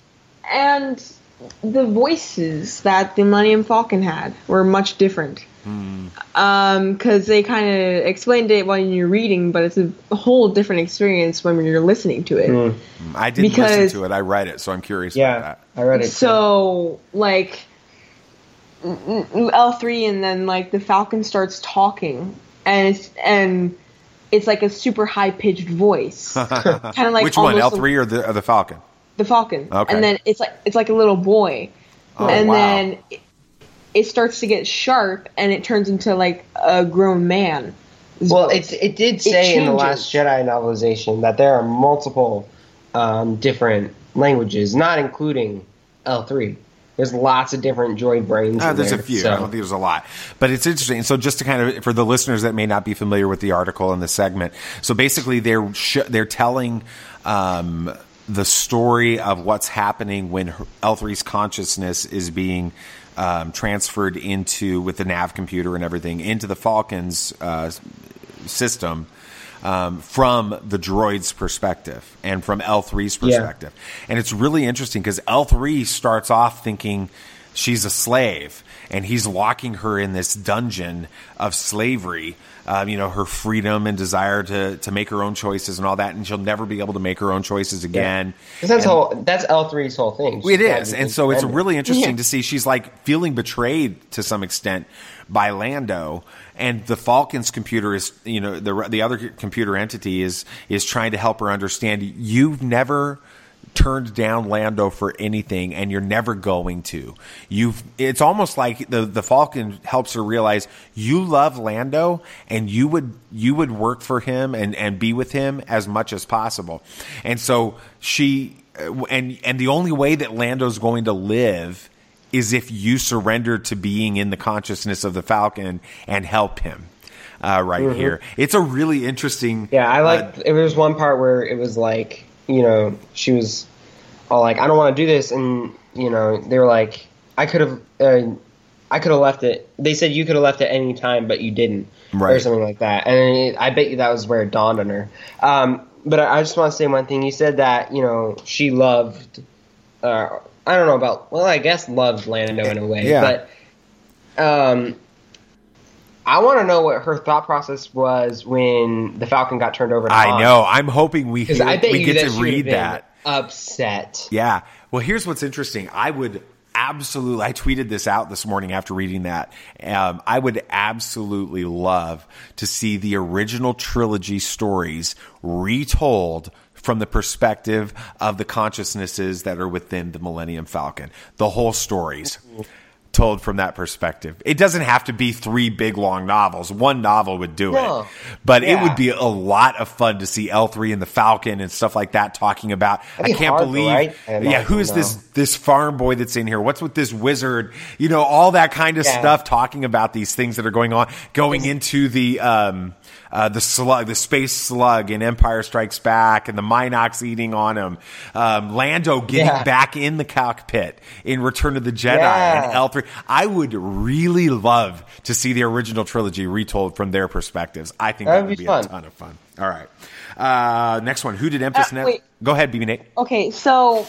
the voices that the Millennium Falcon had were much different. Because they kind of explained it when you're reading, but it's a whole different experience when you're listening to it. I didn't listen to it. I read it, so I'm curious about that. I read it. So, like, L3 and then, like, the Falcon starts talking, and it's like a super high-pitched voice. Kind of like which one, L3 or the Falcon? The Falcon. Okay. And then it's like a little boy. Then it starts to get sharp, and it turns into, like, a grown man. Well, it did say in the Last Jedi novelization that there are multiple different languages, not including L3. There's lots of different droid brains. There's a few. I don't think there's a lot. But it's interesting. So just to kind of, for the listeners that may not be familiar with the article and the segment, so basically they're telling the story of what's happening when L3's consciousness is being transferred into, with the nav computer and everything, into the Falcon's system from the droid's perspective and from L3's perspective. And it's really interesting because L3 starts off thinking she's a slave, and he's locking her in this dungeon of slavery, her freedom and desire to make her own choices and all that, and she'll never be able to make her own choices again. That's L3's whole thing. It is, and so it's really interesting to see she's like feeling betrayed to some extent by Lando, and the Falcon's computer is, the other computer entity is trying to help her understand, you've never turned down Lando for anything, and you're never going to. It's almost like the Falcon helps her realize you love Lando, and you would work for him and be with him as much as possible. And so she and the only way that Lando's going to live is if you surrender to being in the consciousness of the Falcon and help him. Here, it's a really interesting. Yeah, I like. There was one part where it was like, she was all like, I don't want to do this. And, they were like, I could have left it. They said you could have left it any time, but you didn't. Right. Or something like that. And I bet you that was where it dawned on her. But I just want to say one thing. You said that, she loved, I don't know about, well, I guess loved Lando in a way. Yeah. But I want to know what her thought process was when the Falcon got turned over to Han. I know. I'm hoping we get that to read that. Upset. Yeah. Well, here's what's interesting. I would absolutely, I tweeted this out this morning after reading that. I would absolutely love to see the original trilogy stories retold from the perspective of the consciousnesses that are within the Millennium Falcon. The whole stories told from that perspective. It doesn't have to be 3 big long novels. 1 novel would do it. But it would be a lot of fun to see L3 and the Falcon and stuff like that talking about. I can't believe who is this farm boy that's in here? What's with this wizard? You know, all that kind of stuff, talking about these things that are going on, going into the space slug in Empire Strikes Back, and the Minox eating on him. Lando getting back in the cockpit in Return of the Jedi and L3. I would really love to see the original trilogy retold from their perspectives. I think that would be a ton of fun. All right. Next one. Who did Emphas Nest? Go ahead, BB Nate. Okay, so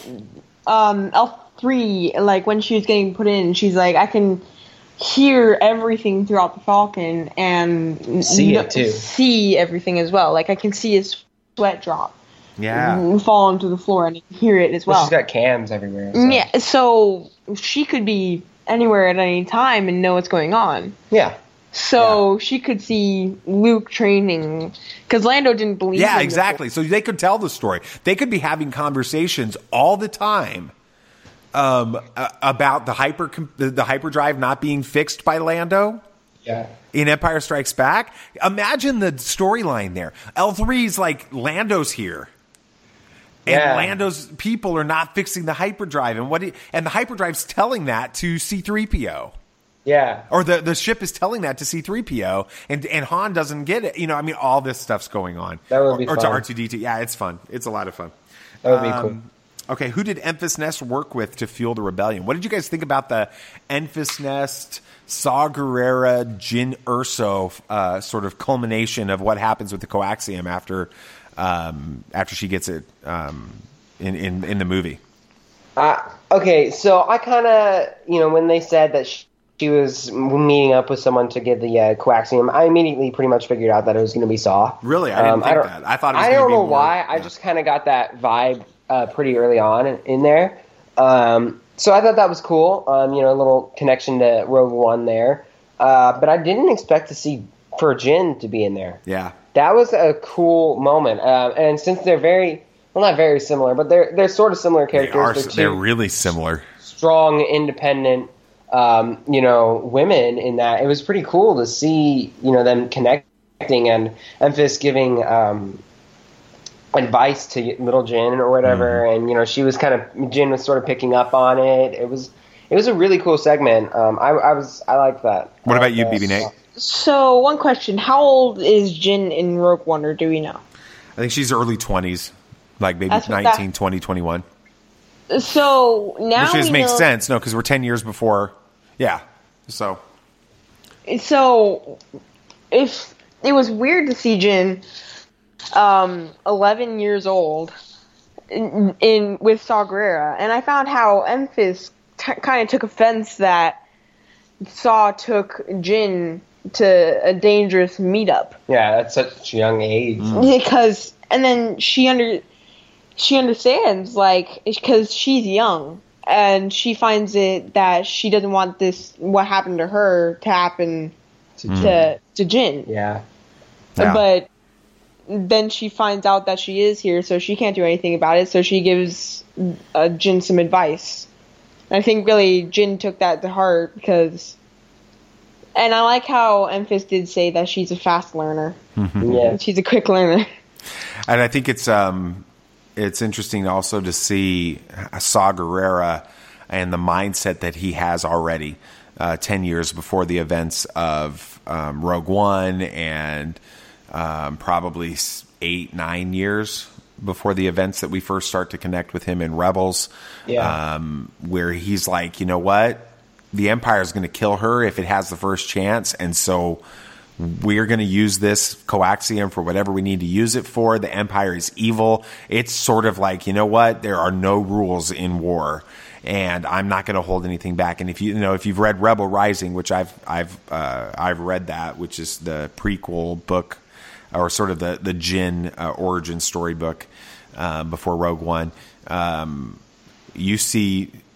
L3, like when she was getting put in, she's like, I can hear everything throughout the Falcon and see it too. See everything as well. Like I can see his sweat drop. Fall onto the floor and hear it as well. She's got cams everywhere. So. Yeah, so she could be anywhere at any time and know what's going on. Yeah. So she could see Luke training, because Lando didn't believe him. Yeah, exactly. So they could tell the story. They could be having conversations all the time about the hyperdrive not being fixed by Lando. Yeah. In Empire Strikes Back. Imagine the storyline there. L3's like, Lando's here. And Lando's people are not fixing the hyperdrive, and the hyperdrive's telling that to C-3PO. Yeah. Or the ship is telling that to C-3PO, and Han doesn't get it. You know, I mean, all this stuff's going on. That would be fun. Or to R2-D2. Yeah, it's fun. It's a lot of fun. That would be cool. Okay, who did Enfys Nest work with to fuel the rebellion? What did you guys think about the Enfys Nest, Saw Gerrera, Jyn Erso sort of culmination of what happens with the coaxium after she gets it in the movie? Okay, so I kind of, when they said that she was meeting up with someone to get the coaxium, I immediately pretty much figured out that it was going to be Saw. Really? I didn't think that. I thought it was I going to don't be know more, why. Yeah. I just kind of got that vibe pretty early on in there. So I thought that was cool. A little connection to Rogue One there. But I didn't expect to see for Jyn to be in there. Yeah. That was a cool moment. And since they're not very similar, but they're sort of similar characters. They're really similar. Strong, independent, women in that. It was pretty cool to see, them connecting and Enfys giving advice to little Jyn or whatever. Mm-hmm. And, she was Jyn was sort of picking up on it. It was a really cool segment. I liked that. What about you, BB Nate? So, one question. How old is Jyn in Rogue One, or do we know? I think she's early 20s, like maybe 19, 20, 21. So, now which makes sense, no, because we're 10 years before. Yeah, so if it was weird to see Jyn 11 years old in with Saw Gerrera, and I found how Enfys kind of took offense that Saw took Jyn to a dangerous meetup. Yeah, at such a young age. Because, and then she understands, because she's young, and she finds it that she doesn't want what happened to her to happen to Jyn. Yeah. But then she finds out that she is here, so she can't do anything about it, so she gives Jyn some advice. I think really Jyn took that to heart, and I like how Enfys did say that she's a fast learner. Mm-hmm. Yeah, she's a quick learner. And I think it's interesting also to see Saw Gerrera and the mindset that he has already 10 years before the events of Rogue One, and probably 8-9 years before the events that we first start to connect with him in Rebels. Yeah. Where he's like, you know what? The Empire is going to kill her if it has the first chance, and so we're going to use this coaxium for whatever we need to use it for. The Empire is evil. It's sort of like, you know what? There are no rules in war, and I'm not going to hold anything back. And if you've read Rebel Rising, which I've read that, which is the prequel book, or sort of the Jyn origin story book before Rogue One, you see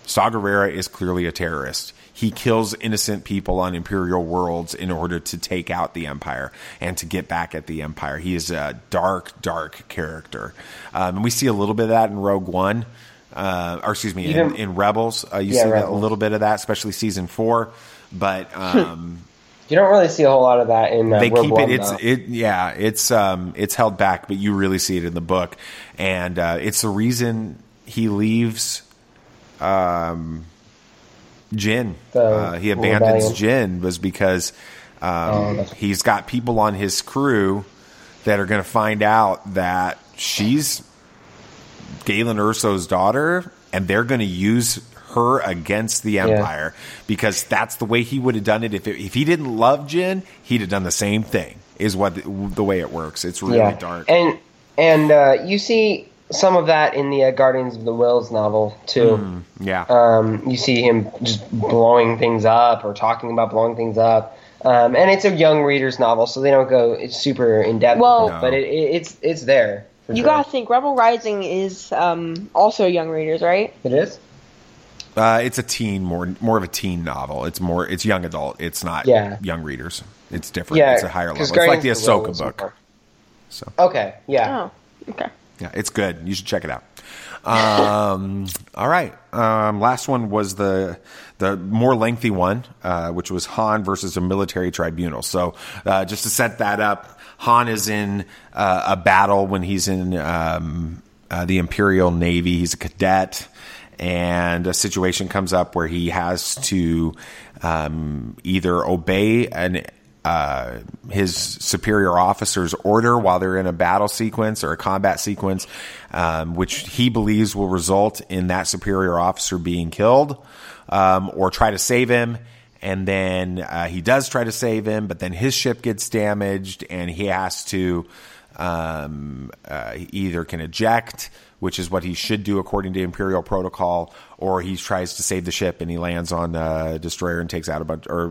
Saw Gerrera is clearly a terrorist. He kills innocent people on Imperial worlds in order to take out the Empire and to get back at the Empire. He is a dark, dark character. And we see a little bit of that in Rogue One. In Rebels. You see Rebels. A little bit of that, especially season 4. But you don't really see a whole lot of that in they Rogue keep One, it's held back, but you really see it in the book. And it's the reason he leaves Jyn. He abandons Jyn was because he's got people on his crew that are going to find out that she's Galen Erso's daughter, and they're going to use her against the Empire because that's the way he would have done it. If he didn't love Jyn, he'd have done the same thing. Is what the way it works. It's really dark. And you see some of that in the Guardians of the Whills novel too. You see him just blowing things up or talking about blowing things up. And it's a young reader's novel, so they don't go super in depth. But it's there. You gotta think Rebel Rising is also young readers, right? It is. It's a teen, more of a teen novel. It's young adult. It's not young readers. It's different. It's a higher level. It's like the Ahsoka book. So okay, Oh, okay. Yeah, it's good. You should check it out. All right. Last one was the more lengthy one, which was Han versus a military tribunal. So just to set that up, Han is in a battle when he's in the Imperial Navy. He's a cadet, and a situation comes up where he has to either obey his superior officer's order while they're in a battle sequence or a combat sequence, which he believes will result in that superior officer being killed, or try to save him. And then he does try to save him, but then his ship gets damaged, and he has to either can eject, which is what he should do according to Imperial protocol, or he tries to save the ship and he lands on a destroyer and takes out a bunch, or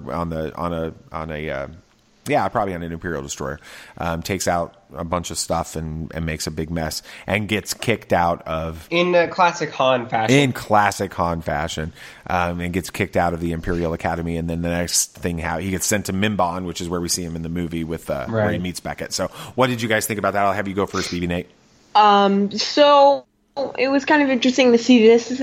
probably on an Imperial destroyer, takes out a bunch of stuff and makes a big mess and gets kicked out of... In classic Han fashion. And gets kicked out of the Imperial Academy. And then the next thing, he gets sent to Mimban, which is where we see him in the movie with where he meets Beckett. So what did you guys think about that? I'll have you go first, BB Nate. So it was kind of interesting to see this.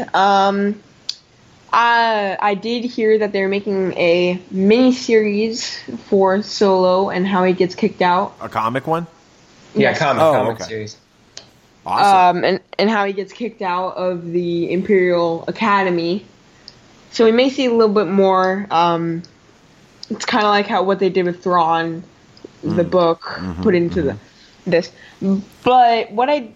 I did hear that they're making a mini-series for Solo and how he gets kicked out. A comic one? Yeah, comic series. Awesome. And how he gets kicked out of the Imperial Academy. So we may see a little bit more. It's kind of like what they did with Thrawn, the book, put into this. But what I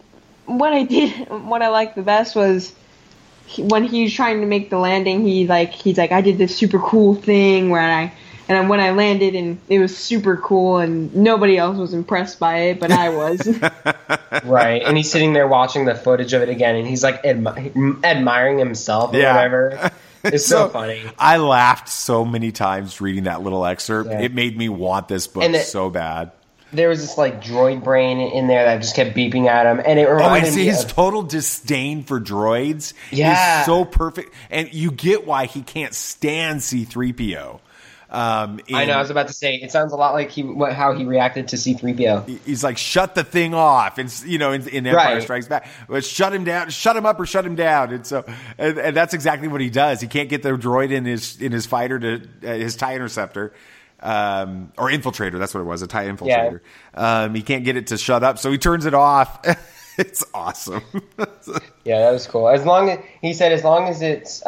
liked the best was when he was trying to make the landing. He's like, I did this super cool thing when I landed, and it was super cool, and nobody else was impressed by it, but I was. Right, and he's sitting there watching the footage of it again, and he's like admiring himself or whatever. It's so funny. I laughed so many times reading that little excerpt. Yeah. It made me want this book so bad. There was this droid brain in there that just kept beeping at him, and it reminded me his total disdain for droids is so perfect, and you get why he can't stand C-3PO. I know. I was about to say it sounds a lot like how he reacted to C-3PO. He's like, "Shut the thing off," and in Empire Strikes Back, but shut him down, shut him up, or shut him down. And so, and that's exactly what he does. He can't get the droid in his fighter to his TIE interceptor. Or infiltrator, that's what it was, a TIE infiltrator. Yeah. He can't get it to shut up, so he turns it off. It's awesome. Yeah, that was cool. As long as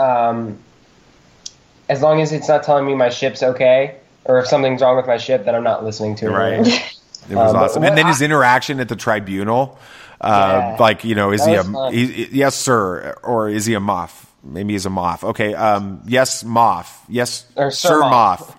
it's not telling me my ship's okay, or if something's wrong with my ship, then I'm not listening to it. Right. It was awesome. And then his interaction at the tribunal, is he yes, sir, or is he a Moff? Maybe he's a Moff. Okay, yes, Moff. Yes, or Sir Moff.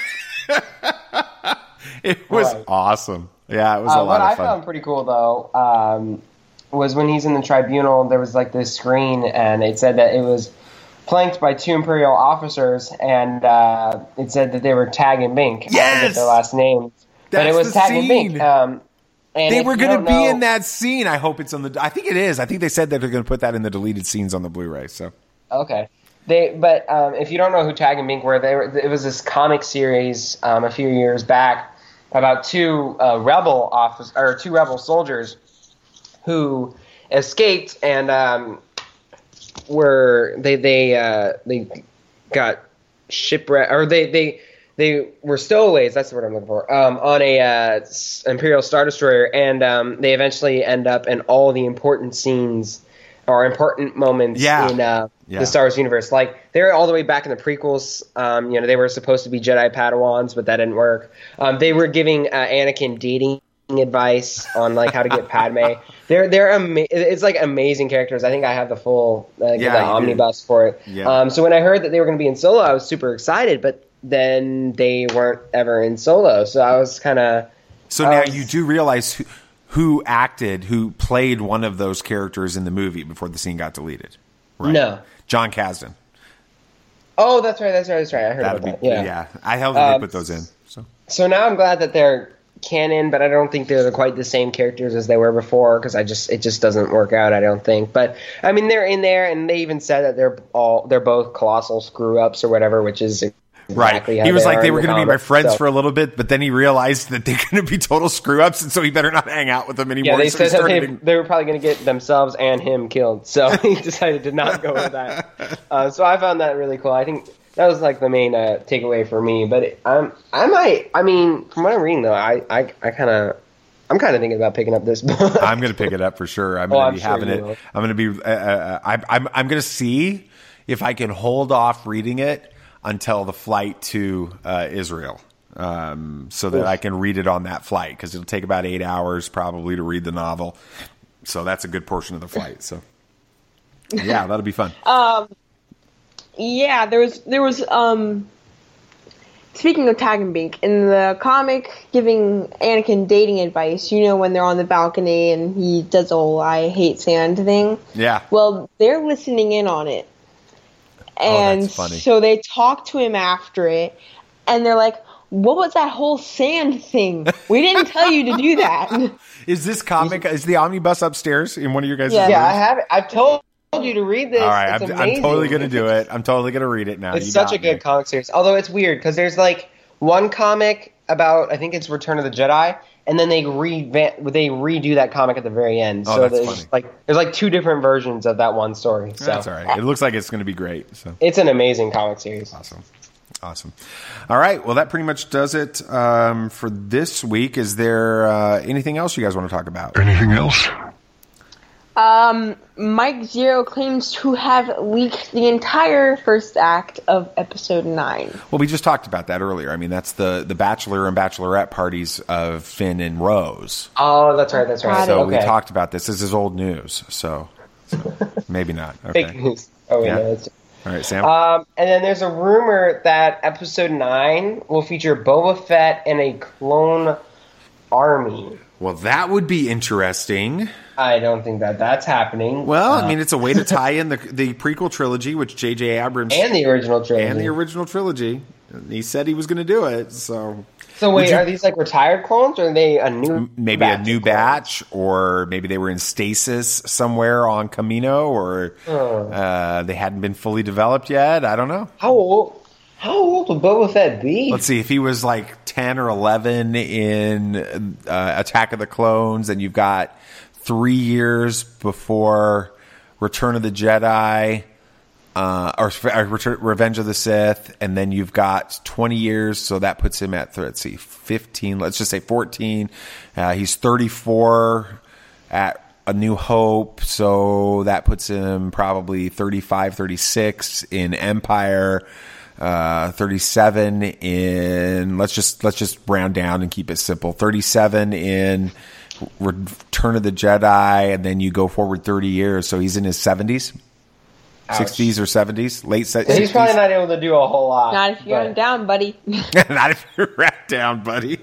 It was awesome. Yeah, it was a lot of fun. What I found pretty cool, though, was when he's in the tribunal, there was this screen, and it said that it was flanked by 2 Imperial officers, and it said that they were Tag and Bink. Yes! I forget their last names. But it was Tag and Bink. And they were going to be in that scene. I hope it's on the... I think it is. I think they said that they're going to put that in the deleted scenes on the Blu-ray, so... Okay. If you don't know who Tag and Bink were, it was this comic series a few years back about two rebel soldiers who escaped and they got shipwrecked, or they were stowaways. That's the word I'm looking for. On a Imperial Star Destroyer, and they eventually end up in all the important scenes or important moments in the Star Wars universe. Like, they're all the way back in the prequels. They were supposed to be Jedi Padawans, but that didn't work. They were giving Anakin dating advice on like how to get Padme. It's like amazing characters. I think I have the full the omnibus for it. Yeah. So when I heard that they were going to be in Solo, I was super excited. But then they weren't ever in Solo, so I was kind of. So now you do realize who played one of those characters in the movie before the scene got deleted, right? No, John Kasdan. Oh, that's right. I heard about that. Yeah, I held they put those in. So now I'm glad that they're canon, but I don't think they're quite the same characters as they were before, because it just doesn't work out, I don't think. But I mean, they're in there, and they even said that they're both colossal screw ups or whatever, which is. Exactly right. He was like, they were going to be my friends for a little bit, but then he realized that they're going to be total screw ups, and so he better not hang out with them anymore. Yeah, they said that they were probably going to get themselves and him killed, so he decided to not go with that. So I found that really cool. I think that was like the main takeaway for me. But from what I'm reading though, I'm kind of thinking about picking up this book. I'm going to pick it up for sure. I'm going to be having it. I'm going to be. I'm going to see if I can hold off reading it until the flight to Israel, so that I can read it on that flight, because it'll take about 8 hours probably to read the novel. So that's a good portion of the flight. So yeah, that'll be fun. Yeah, there was speaking of Tag and Bink, in the comic giving Anakin dating advice, when they're on the balcony and he does the whole I hate sand thing. Yeah. Well, they're listening in on it. And so they talk to him after it, and they're like, what was that whole sand thing? We didn't tell you to do that. Is this comic, is the omnibus upstairs in one of your guys' rooms? Yeah, I have it. I've told you to read this. All right, I'm totally going to do it. I'm totally going to read it now. It's such a good comic series. Although it's weird, because there's like one comic about, I think it's Return of the Jedi, and then they redo that comic at the very end. Oh, that's funny. There's like two different versions of that one story. So that's all right. It looks like it's going to be great. So it's an amazing comic series. Awesome. All right. Well, that pretty much does it for this week. Is there anything else you guys want to talk about? Anything else? Mike Zero claims to have leaked the entire first act of episode 9. Well, we just talked about that earlier. I mean, that's the bachelor and bachelorette parties of Finn and Rose. Oh, that's right. So we talked about this. This is old news, so maybe not. Okay. Fake news. Oh, yeah. No, that's... All right, Sam. And then there's a rumor that episode 9 will feature Boba Fett and a clone army. Well, that would be interesting. I don't think that's happening. Well, I mean, it's a way to tie in the prequel trilogy, which J.J. Abrams... And the original trilogy. He said he was going to do it, so... So wait, are these like retired clones, or are they a new a new batch, or maybe they were in stasis somewhere on Camino, or they hadn't been fully developed yet? I don't know. How old would Boba Fett be? Let's see. If he was like 10 or 11 in Attack of the Clones, and you've got 3 years before Return of the Jedi, or Revenge of the Sith, and then you've got 20 years, so that puts him at, 15, let's just say 14. He's 34 at A New Hope, so that puts him probably 35, 36 in Empire, 37 in, let's just round down and keep it simple, 37 in Return of the Jedi, and then you go forward 30 years, so he's in his 70s. Ouch. 60s or 70s, late 60s. He's probably not able to do a whole lot. Not if you're down, buddy. Not if you're wrapped down, buddy.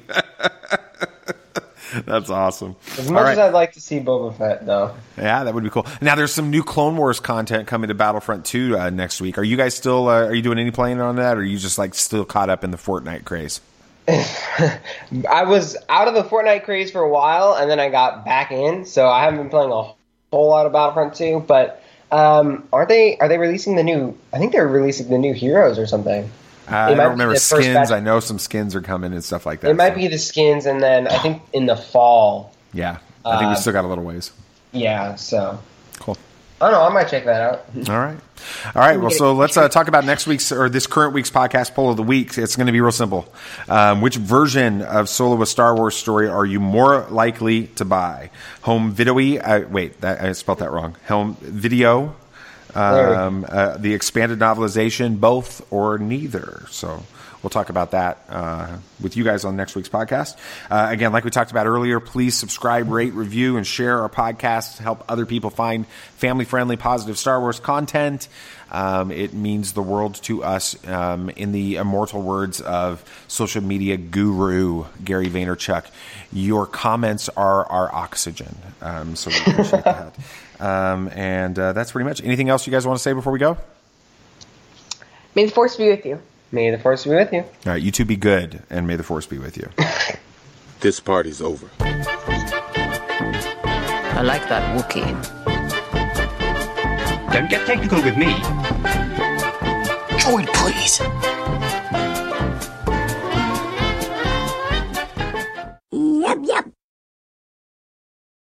That's awesome. As much as I'd like to see Boba Fett, though. Yeah, that would be cool. Now, there's some new Clone Wars content coming to Battlefront 2 next week. Are you guys still, are you doing any playing on that, or are you just like still caught up in the Fortnite craze? I was out of the Fortnite craze for a while, and then I got back in, so I haven't been playing a whole lot of Battlefront 2, but Are they releasing the new? I think they're releasing the new heroes or something. I don't remember skins. I know some skins are coming and stuff like that. It might be the skins, and then I think in the fall. Yeah, I think we still got a little ways. Yeah, so cool. I don't know. I might check that out. All right. Well, so let's talk about next week's or this current week's podcast poll of the week. It's going to be real simple. Which version of Solo: A Star Wars Story are you more likely to buy? Home video? I spelled that wrong. Home video. The expanded novelization, both or neither. So we'll talk about that with you guys on next week's podcast. Again, like we talked about earlier, please subscribe, rate, review, and share our podcast to help other people find family-friendly, positive Star Wars content. It means the world to us. In the immortal words of social media guru Gary Vaynerchuk, your comments are our oxygen. So we appreciate that. And that's pretty much. Anything else you guys want to say before we go? May the Force be with you. May the Force be with you. All right, you two be good, and may the Force be with you. This party's over. I like that Wookiee. Don't get technical with me. Droid, please.